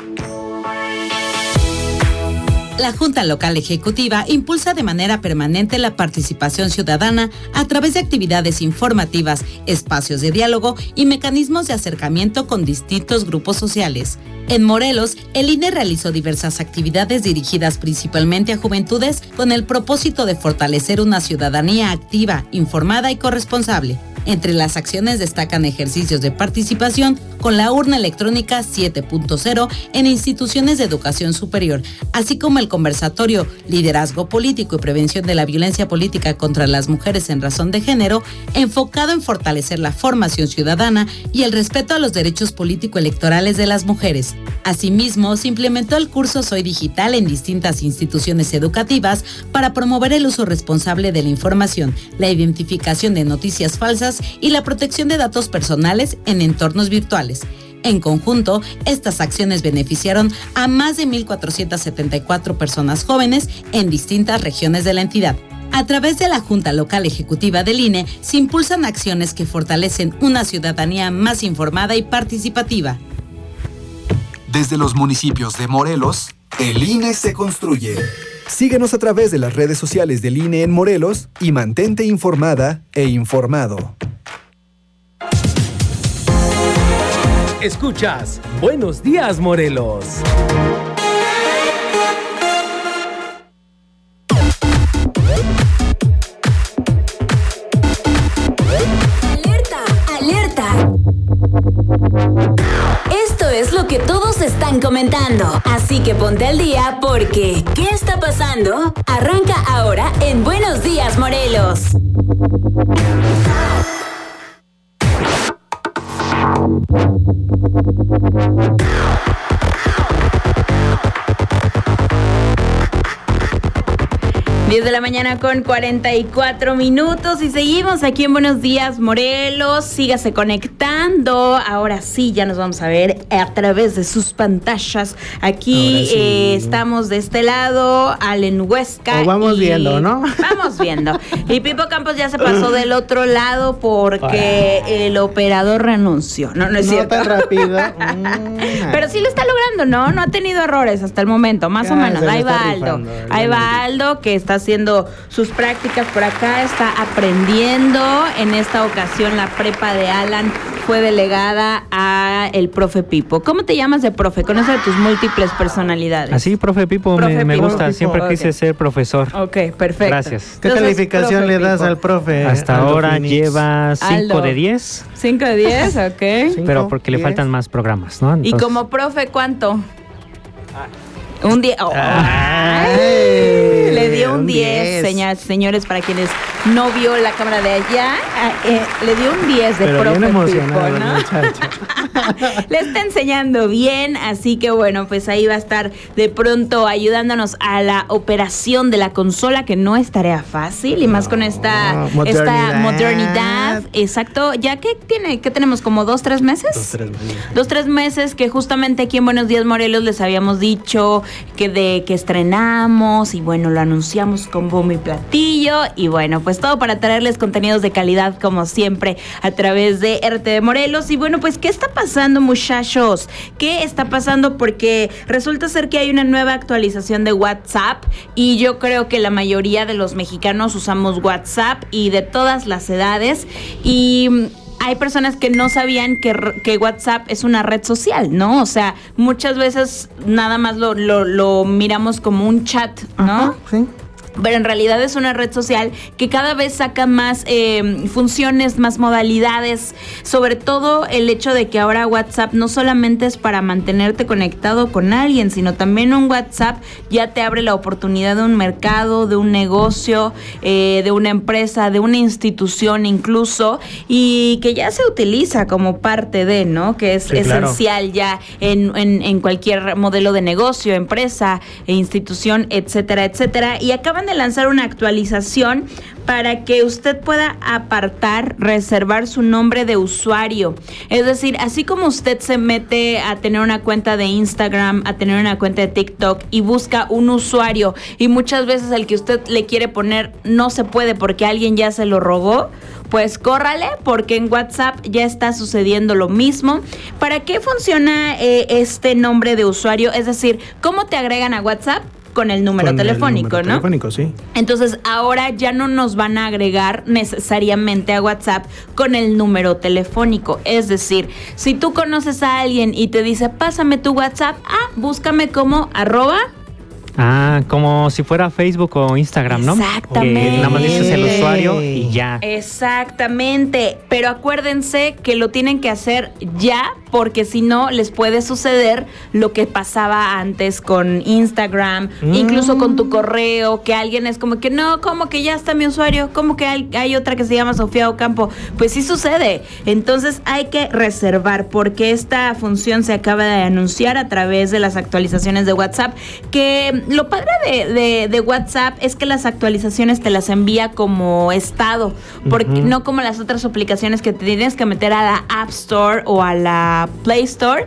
La Junta Local Ejecutiva impulsa de manera permanente la participación ciudadana a través de actividades informativas, espacios de diálogo y mecanismos de acercamiento con distintos grupos sociales. En Morelos, el I N E realizó diversas actividades dirigidas principalmente a juventudes con el propósito de fortalecer una ciudadanía activa, informada y corresponsable. Entre las acciones destacan ejercicios de participación con la urna electrónica siete punto cero en instituciones de educación superior, así como el conversatorio Liderazgo Político y Prevención de la Violencia Política contra las Mujeres en Razón de Género, enfocado en fortalecer la formación ciudadana y el respeto a los derechos político-electorales de las mujeres. Asimismo, se implementó el curso Soy Digital en distintas instituciones educativas para promover el uso responsable de la información, la identificación de noticias falsas y la protección de datos personales en entornos virtuales. En conjunto, estas acciones beneficiaron a más de mil cuatrocientas setenta y cuatro personas jóvenes en distintas regiones de la entidad. A través de la Junta Local Ejecutiva del I N E se impulsan acciones que fortalecen una ciudadanía más informada y participativa. Desde los municipios de Morelos, el I N E se construye. Síguenos a través de las redes sociales del I N E en Morelos y mantente informada e informado. Escuchas Buenos Días, Morelos. ¡Alerta! ¡Alerta! Esto es lo que todos están comentando, así que ponte al día porque ¿qué está pasando? Arranca ahora en Buenos Días, Morelos. diez de la mañana con cuarenta y cuatro minutos y seguimos aquí en Buenos Días, Morelos. Sígase conectando. Ahora sí, ya nos vamos a ver a través de sus pantallas. Aquí sí. eh, estamos de este lado, Allen Huesca. O vamos y viendo, ¿no? Vamos viendo. Y Pipo Campos ya se pasó del otro lado porque Para. el operador renunció. No, no es no cierto. tan rápido. Mm. Pero sí lo está logrando, ¿no? No ha tenido errores hasta el momento, más ya, o menos. Ahí va Aldo. Rifando, Ahí va Aldo, que está haciendo sus prácticas por acá, está aprendiendo. En esta ocasión la prepa de Alan fue delegada a el profe Pipo. ¿Cómo te llamas de profe? Con eso de tus múltiples personalidades. Así, profe Pipo, profe me, me Pipo, gusta. Pipo. Siempre okay. quise ser profesor. Ok, perfecto. Gracias. ¿Qué Entonces, calificación le das Pipo. al profe? Hasta Aldo ahora Phoenix. lleva cinco de diez. cinco de diez, ok. cinco, Pero porque diez. Le faltan más programas, ¿no? Entonces, ¿y como profe cuánto? Ah. Un diez. Oh. Ay, le dio un diez, señores, señores, para quienes no vio la cámara de allá, eh, le dio un diez de Pero profe bien emocionado, Pipo, ¿no? Le está enseñando bien, así que bueno, pues ahí va a estar de pronto ayudándonos a la operación de la consola, que no es tarea fácil, y más con esta modernidad. esta modernidad. Exacto. ¿Ya qué tiene? ¿Qué tenemos? ¿Como dos, tres meses? Dos, tres meses. Dos, tres meses que justamente aquí en Buenos Días, Morelos les habíamos dicho que de que estrenamos y bueno, lo anunciamos con bombo y platillo y bueno, pues todo para traerles contenidos de calidad como siempre a través de R T V Morelos. Y bueno, pues ¿qué está pasando, muchachos? ¿Qué está pasando? Porque resulta ser que hay una nueva actualización de WhatsApp y yo creo que la mayoría de los mexicanos usamos WhatsApp y de todas las edades, y hay personas que no sabían que, que WhatsApp es una red social, ¿no? O sea, muchas veces nada más lo, lo, lo miramos como un chat, ¿no? Ajá, sí. pero en realidad es una red social que cada vez saca más eh, funciones, más modalidades, sobre todo el hecho de que ahora WhatsApp no solamente es para mantenerte conectado con alguien, sino también un WhatsApp ya te abre la oportunidad de un mercado, de un negocio, eh, de una empresa, de una institución incluso, y que ya se utiliza como parte de, ¿no? Que es sí, esencial claro. ya en, en, en cualquier modelo de negocio, empresa, e institución, etcétera, etcétera, y acaban de lanzar una actualización para que usted pueda apartar, reservar su nombre de usuario. Es decir, así como usted se mete a tener una cuenta de Instagram, a tener una cuenta de TikTok y busca un usuario y muchas veces el que usted le quiere poner no se puede porque alguien ya se lo robó, pues córrale, porque en WhatsApp ya está sucediendo lo mismo. ¿Para qué funciona eh, este nombre de usuario? Es decir, ¿cómo te agregan a WhatsApp? Con el número con telefónico, el número ¿no? telefónico, sí. Entonces, ahora ya no nos van a agregar necesariamente a WhatsApp con el número telefónico. Es decir, si tú conoces a alguien y te dice, pásame tu WhatsApp, ah, búscame como arroba. Ah, como si fuera Facebook o Instagram, ¿no? Exactamente. Que nada más dices el usuario y ya. Exactamente. Pero acuérdense que lo tienen que hacer ya, porque si no les puede suceder lo que pasaba antes con Instagram, mm. incluso con tu correo, que alguien es como que no, como que ya está mi usuario, como que hay, hay otra que se llama Sofía Ocampo. Pues sí sucede. Entonces hay que reservar, porque esta función se acaba de anunciar a través de las actualizaciones de WhatsApp, que lo padre de, de, de WhatsApp es que las actualizaciones te las envía como estado, porque uh-huh. no como las otras aplicaciones que te tienes que meter a la App Store o a la Play Store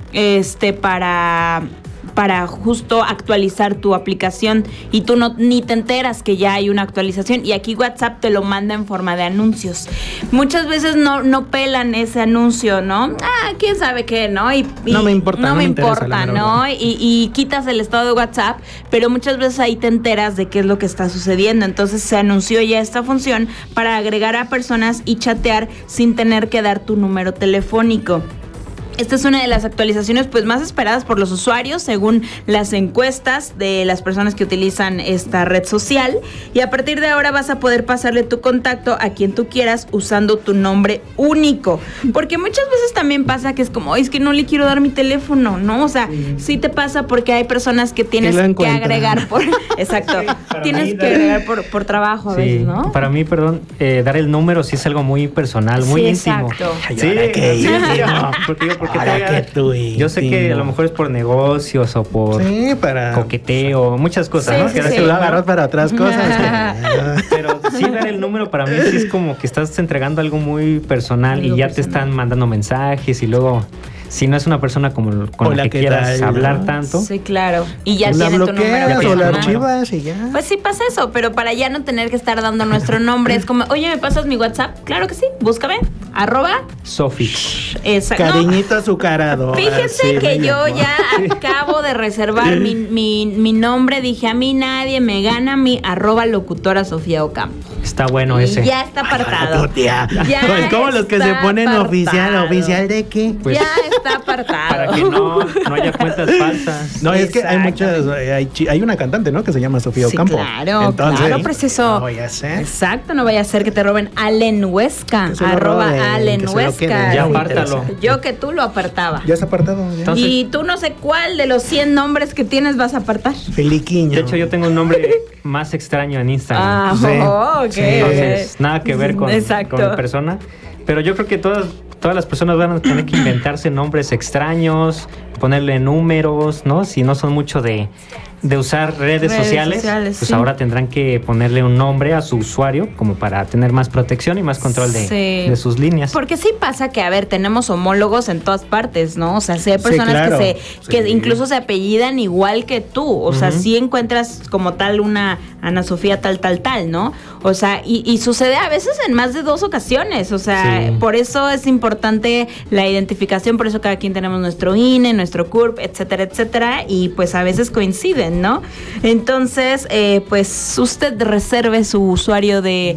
este para para justo actualizar tu aplicación y tú no ni te enteras que ya hay una actualización, y aquí WhatsApp te lo manda en forma de anuncios. Muchas veces no, no pelan ese anuncio, ¿no? Ah, quién sabe qué, ¿no? Y, y no me importa, no, no me me importa, ¿no? Y, y quitas el estado de WhatsApp, pero muchas veces ahí te enteras de qué es lo que está sucediendo. Entonces se anunció ya esta función para agregar a personas y chatear sin tener que dar tu número telefónico. Esta es una de las actualizaciones pues más esperadas por los usuarios según las encuestas de las personas que utilizan esta red social, y a partir de ahora vas a poder pasarle tu contacto a quien tú quieras usando tu nombre único, porque muchas veces también pasa que es como, es que no le quiero dar mi teléfono, ¿no? O sea, sí, sí te pasa porque hay personas que tienes que agregar por exacto, sí, tienes mí, que agregar por, por trabajo a sí, veces, ¿no? Para mí, perdón, eh, dar el número sí es algo muy personal, muy sí, íntimo. Exacto. Sí, sí, sí, no, porque yo porque te tú, yo sé que a lo mejor es por negocios o por sí, para coqueteo, muchas cosas, sí, ¿no? Sí, que sí, se lo agarras para otras cosas. Pero sí, dar el número para mí sí es como que estás entregando algo muy personal algo y ya personal. Te están mandando mensajes y luego si no es una persona como con Hola, la que quieras tal, hablar ¿no? tanto. Sí, claro. Y ya la tiene tu número. O la archivas y ya. Pues sí pasa eso, pero para ya no tener que estar dando nuestro nombre, es como, oye, ¿me pasas mi WhatsApp? Claro que sí, búscame, arroba Sofix. Exacto. Cariñito azucarado. Fíjense sí, que yo no. ya acabo de reservar mi, mi, mi nombre, dije, a mí nadie me gana mi arroba locutora Sofía Ocampo. Está bueno ese. Y ya está apartado. Ay, ya es como los que se ponen apartado. oficial, oficial de qué. Pues, ya está apartado. Para que no, no haya cuentas falsas. No, es que hay muchas, hay, hay una cantante, ¿no? Que se llama Sofía sí, Ocampo. Claro, Entonces, claro, preciso. No vaya a ser. Exacto, no vaya a ser que te roben Allen Huesca, arroba roben, Allen Huesca. Ya apártalo. Yo que tú lo apartaba. Ya está apartado. Ya. Entonces, y tú no sé cuál de los cien nombres que tienes vas a apartar. Feliquiño. De hecho, yo tengo un nombre más extraño en Instagram. Ah, sí. oh, ok. Sí. Entonces, nada que ver con, con mi persona. Pero yo creo que todas, todas las personas van a tener que inventarse nombres extraños, ponerle números, ¿no? Si no son mucho de, de usar redes, redes sociales, sociales, pues sí. ahora tendrán que ponerle un nombre a su usuario como para tener más protección y más control de, sí. de sus líneas. Porque sí pasa que, a ver, tenemos homólogos en todas partes, ¿no? O sea, sí hay personas sí, claro. que, se, que sí. incluso se apellidan igual que tú. O uh-huh. sea, sí encuentras como tal una Ana Sofía tal, tal, tal, ¿no? O sea, y, y sucede a veces en más de dos ocasiones. O sea, sí. por eso es importante la identificación, por eso cada quien tenemos nuestro I N E, nuestro C U R P, etcétera, etcétera, y pues a veces coinciden, ¿no? Entonces, eh, pues usted reserve su usuario de,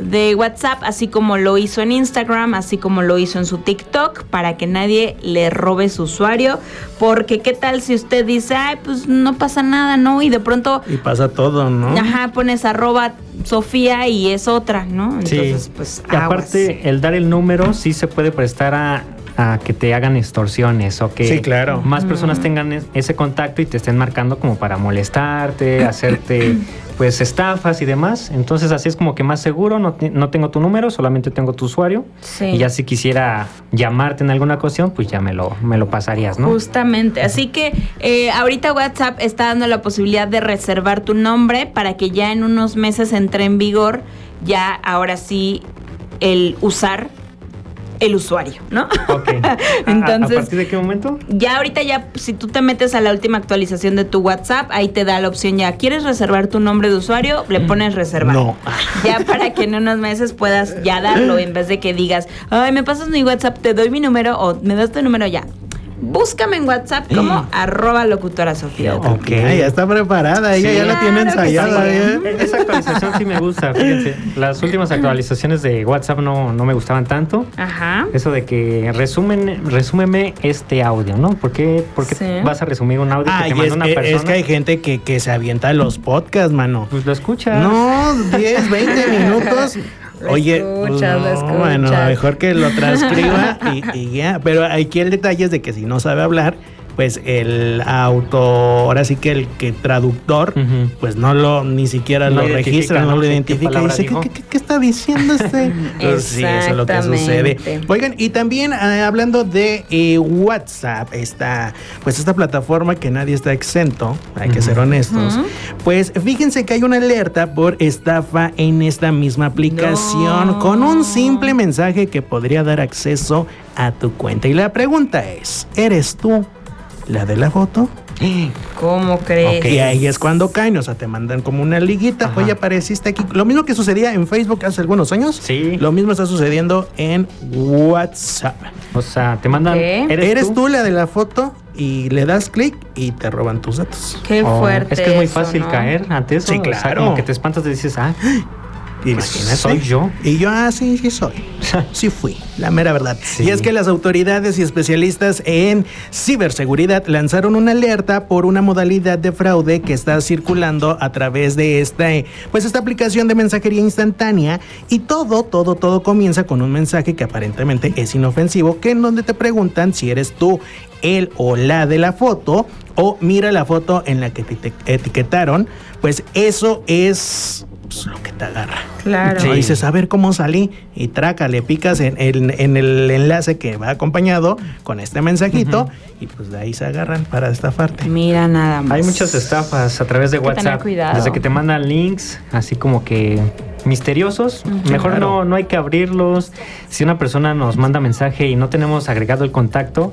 de WhatsApp, así como lo hizo en Instagram, así como lo hizo en su TikTok, para que nadie le robe su usuario, porque qué tal si usted dice, ay, pues no pasa nada, ¿no? Y de pronto... Y pasa todo, ¿no? Ajá, pones arroba Sofía y es otra, ¿no? Entonces, sí. pues y aparte, el dar el número sí se puede prestar a... a que te hagan extorsiones o que sí, claro. más personas tengan ese contacto y te estén marcando como para molestarte, hacerte pues estafas y demás. Entonces así es como que más seguro, no, te, no tengo tu número, solamente tengo tu usuario. Sí. Y ya si quisiera llamarte en alguna ocasión, pues ya me lo, me lo pasarías, ¿no? Justamente. Así que eh, ahorita WhatsApp está dando la posibilidad de reservar tu nombre para que ya en unos meses entre en vigor, ya ahora sí el usar el usuario, ¿no? Ok. Entonces, ¿A partir de qué momento? Ya ahorita ya, si tú te metes a la última actualización de tu WhatsApp, ahí te da la opción ya, ¿quieres reservar tu nombre de usuario? Le pones reservar. No. Ya para que en unos meses puedas ya darlo, en vez de que digas, ay, me pasas mi WhatsApp, te doy mi número, o me das tu número ya. Búscame en WhatsApp como arroba locutora Sofía. Ok, ya está preparada, ella sí, ya la tiene ensayada. Sí. Esa actualización sí me gusta, fíjense. Las últimas actualizaciones de WhatsApp no, no me gustaban tanto. Ajá. Eso de que resumen, resúmeme este audio, ¿no? ¿Por qué, por qué sí. vas a resumir un audio ah, que te manda una es, persona? Es que hay gente que, que se avienta los podcasts, mano. Pues lo escuchas. No, diez, veinte minutos. Oye, escuchas, no, escuchas. Bueno, mejor que lo transcriba y, y ya. Pero aquí el detalle es de que si no sabe hablar, pues el auto, ahora sí que el que traductor, uh-huh. pues no lo, ni siquiera no lo registra, no, no lo identifica. Y dice, ¿qué, qué, ¿qué está diciendo este? Pues sí, eso es lo que sucede. Oigan, y también eh, hablando de eh, WhatsApp, esta, pues esta plataforma que nadie está exento, hay que uh-huh. ser honestos, uh-huh. pues fíjense que hay una alerta por estafa en esta misma aplicación no. con un simple mensaje que podría dar acceso a tu cuenta. Y la pregunta es, ¿eres tú la de la foto? ¿Cómo crees? Okay. Y ahí es cuando caen, o sea, te mandan como una liguita. Ajá. Oye, apareciste aquí. Lo mismo que sucedía en Facebook hace algunos años. Sí. Lo mismo está sucediendo en WhatsApp. O sea, te mandan. ¿Eres, ¿Eres tú? tú la de la foto? Y le das clic y te roban tus datos. Qué oh, fuerte. Es que es muy eso, fácil ¿no? caer ante eso. Sí, claro. O sea, como que te espantas y dices, ah. Imagínate. ¿Soy yo? Y yo, ah, sí, sí soy. Sí fui, la mera verdad. Sí. Y es que las autoridades y especialistas en ciberseguridad lanzaron una alerta por una modalidad de fraude que está circulando a través de esta, pues esta aplicación de mensajería instantánea. Y todo, todo, todo comienza con un mensaje que aparentemente es inofensivo, que en donde te preguntan si eres tú el o la de la foto, o mira la foto en la que te etiquetaron. Pues eso es... pues lo que te agarra. Claro. Sí. Dices, a ver cómo salí, y traca, le picas en, en, en el enlace que va acompañado con este mensajito, uh-huh. y pues de ahí se agarran para estafarte. Mira nada más. Hay muchas estafas a través de WhatsApp. Desde que te mandan links, así como que misteriosos, uh-huh. mejor claro. no, no hay que abrirlos. Si una persona nos manda mensaje y no tenemos agregado el contacto,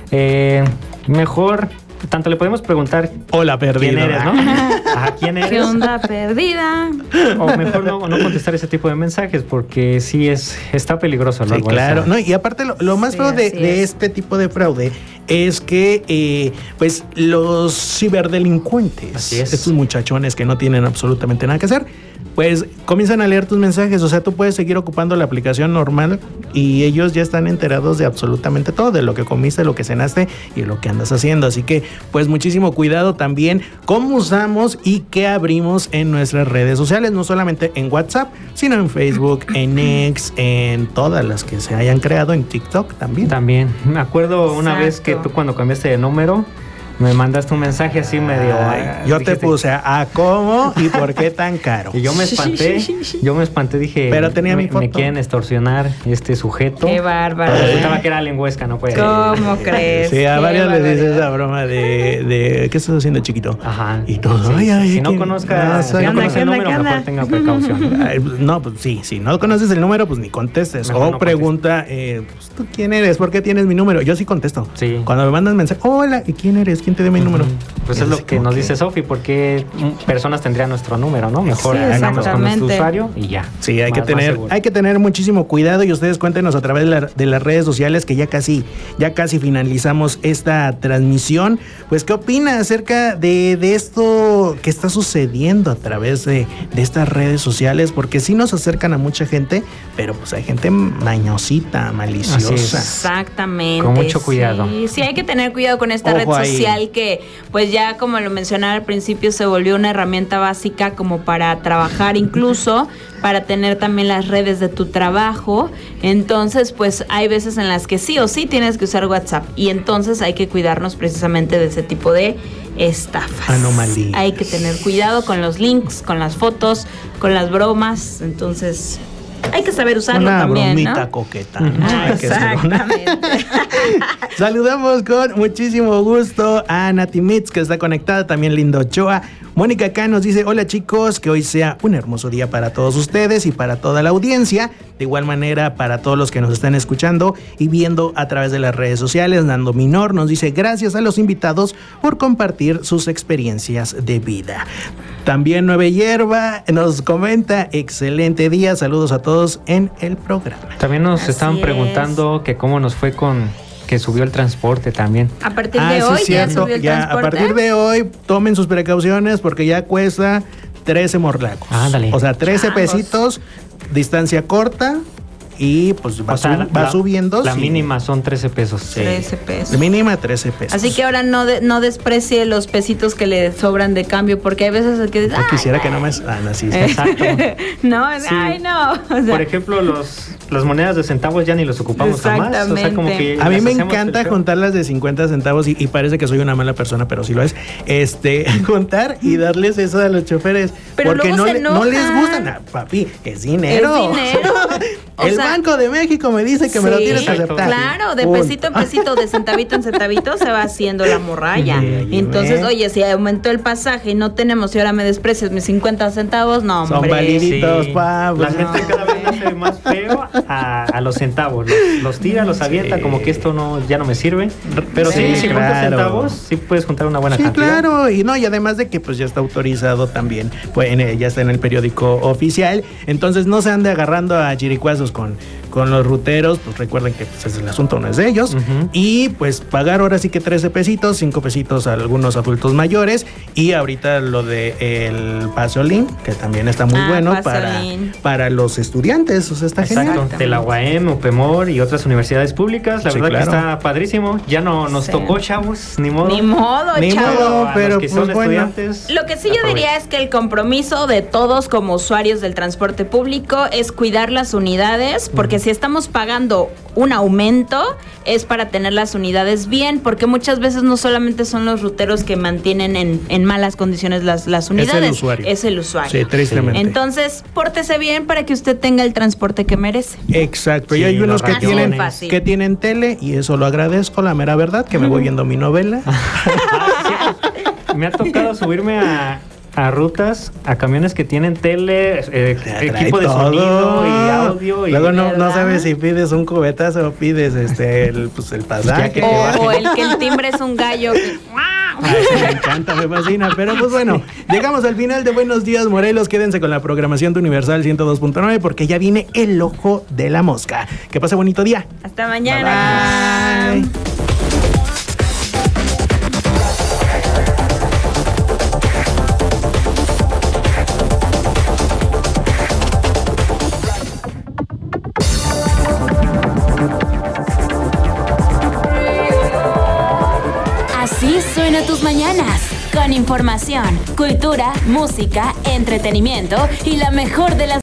eh, mejor... tanto le podemos preguntar, hola, perdida. ¿Quién eres, no? Ajá, ¿quién eres? ¿Qué onda, perdida? O mejor no, no contestar ese tipo de mensajes, porque sí es, está peligroso. Sí, claro. No, y aparte lo, lo más sí, feo de, de este tipo de fraude es que eh, pues los ciberdelincuentes, estos muchachones que no tienen absolutamente nada que hacer, pues comienzan a leer tus mensajes. O sea, tú puedes seguir ocupando la aplicación normal y ellos ya están enterados de absolutamente todo, de lo que comiste, lo que cenaste y lo que andas haciendo. Así que pues muchísimo cuidado también cómo usamos y qué abrimos en nuestras redes sociales, no solamente en WhatsApp, sino en Facebook, en X, en todas las que se hayan creado, en TikTok también. También. Me acuerdo una Exacto. vez que tú cuando cambiaste de número me mandaste un mensaje así medio... Ay, yo dijiste, te puse a cómo y por qué tan caro. Y yo me espanté, yo me espanté, dije... Pero tenía me, mi foto. Me quieren extorsionar este sujeto. Qué bárbaro. Pero resultaba que era lenguesca, no puede. ¿Cómo crees? Sí, a varios les dices esa broma de, de... ¿qué estás haciendo, chiquito? Ajá. Y todo. Sí, ay, ay, si no conozcas no, si no conoce el número, mejor tenga precaución. Ay, no, pues sí, si no conoces el número, pues ni contestes. Mejor o no pregunta, eh, pues, ¿tú quién eres? ¿Por qué tienes mi número? Yo sí contesto. Sí. Cuando me mandan mensaje, hola, ¿y quién eres? ¿quién te dio mi número? Pues es lo que nos dice Sofi, porque personas tendrían nuestro número, ¿no? Mejor Sí, hagamos con nuestro exactamente. usuario y ya. Sí, hay Más- que más tener, seguro. hay que tener muchísimo cuidado y ustedes cuéntenos a través de, la- de las redes sociales que ya casi, ya casi finalizamos esta transmisión. Pues, ¿qué opina acerca de, de esto que está sucediendo a través de, de estas redes sociales? Porque sí nos acercan a mucha gente, pero pues hay gente mañosita, maliciosa. Así es. Exactamente. Con mucho cuidado. Sí, sí, hay que tener cuidado con esta Ojo red ahí. social que, pues ya como lo mencionaba al principio, se volvió una herramienta básica como para trabajar, incluso para tener también las redes de tu trabajo. Entonces, pues hay veces en las que sí o sí tienes que usar WhatsApp y entonces hay que cuidarnos precisamente de ese tipo de estafas. Anomalías. Hay que tener cuidado con los links, con las fotos, con las bromas. Entonces, hay que saber usarlo Una también, bromita ¿no? coqueta. ¿no? Ah, Hay que hacer una- exactamente. Saludamos con muchísimo gusto a Nati Mitz, que está conectada, también Lindo Ochoa. Mónica acá nos dice, hola chicos, que hoy sea un hermoso día para todos ustedes y para toda la audiencia. De igual manera, para todos los que nos están escuchando y viendo a través de las redes sociales. Nando Minor nos dice, gracias a los invitados por compartir sus experiencias de vida. También Nueve Hierba nos comenta, excelente día, saludos a todos en el programa. También nos Así estaban es. preguntando que cómo nos fue con que subió el transporte también. A partir Ah, de sí, hoy ya cierto. subió el Ya, transporte. a partir de hoy, tomen sus precauciones porque ya cuesta trece morlacos. Ándale. O sea, trece Changos. pesitos, distancia corta y pues va, O sea, sub- va la- subiendo. La sí. mínima son trece pesos. Sí. trece pesos. La mínima trece pesos. Así que ahora no de- no desprecie los pesitos que le sobran de cambio, porque hay veces el que dice, Yo "Ay, quisiera que no me... Ah, no, sí, sí. Exacto. no, es- Sí. ay, no. O sea, Por ejemplo, los las monedas de centavos ya ni los ocupamos jamás. O sea, como que A mí las me hacemos encanta el feo. juntar las de cincuenta centavos y, y parece que soy una mala persona, pero sí lo es. Este, juntar y darles eso a los choferes. Pero porque luego no, se le- no les enojan. gustan. Ah, papi, es dinero. Es dinero. O El sea, Banco de México me dice que me lo sí, tienes que aceptar. Claro, de Punto. pesito en pesito, de centavito en centavito se va haciendo la morralla. Sí, Entonces, ¿eh? oye, si aumentó el pasaje y no tenemos y ahora me desprecias mis cincuenta centavos, no, Son hombre. validitos, Sí. pa. La pues, gente cada vez hace más feo a, a los centavos. Los, los tira, los avienta, Sí. como que esto no ya no me sirve. Pero sí, Sí, si juntas claro. centavos, sí puedes juntar una buena Sí, cantidad. claro, y no, y además de que pues ya está autorizado también, pues en el- ya está en el periódico oficial, entonces no se ande agarrando a chiricuazos con, con los ruteros, pues recuerden que pues, el asunto no es de ellos, Ujú. y pues pagar ahora sí que trece pesitos, cinco pesitos a algunos adultos mayores, y ahorita lo de el Pasolín, que también está muy Ah, bueno para, Pasolín. para los estudiantes, o sea, está Exacto, genial. de la U A M, UPEMOR y otras universidades públicas. La Sí, verdad claro. que está padrísimo. Ya no nos Sí. tocó, chavos, ni modo. Ni modo, Ni chavo. modo, A pero los que pues son bueno. estudiantes. Lo que sí yo diría es que el compromiso de todos como usuarios del transporte público es cuidar las unidades, porque si estamos pagando un aumento es para tener las unidades bien, porque muchas veces no solamente son los ruteros que mantienen en, en malas condiciones las, las unidades, usuario. es el usuario. Sí, tristemente. Entonces, pórtese bien para que usted tenga el transporte que merece. Exacto, y Sí, hay unos los que Así tienen, de fácil. que tienen tele y eso lo agradezco, la mera verdad, que me voy viendo mi novela. Me ha tocado subirme a, a rutas, a camiones que tienen tele, eh, Trae equipo de todo. sonido y audio. Y Luego no, no ¿Verdad? sabes si pides un cubetazo o pides este el, pues, el pasaje. que que O, baje. o el que el timbre es un gallo. que- Ay, sí, me encanta, me fascina. Pero pues bueno, llegamos al final de Buenos Días, Morelos. Quédense con la programación de Universal ciento dos punto nueve porque ya viene el ojo de la mosca. Que pase bonito día. Hasta mañana. Bye, bye. Así suena tus mañanas, con información, cultura, música, entretenimiento y la mejor de las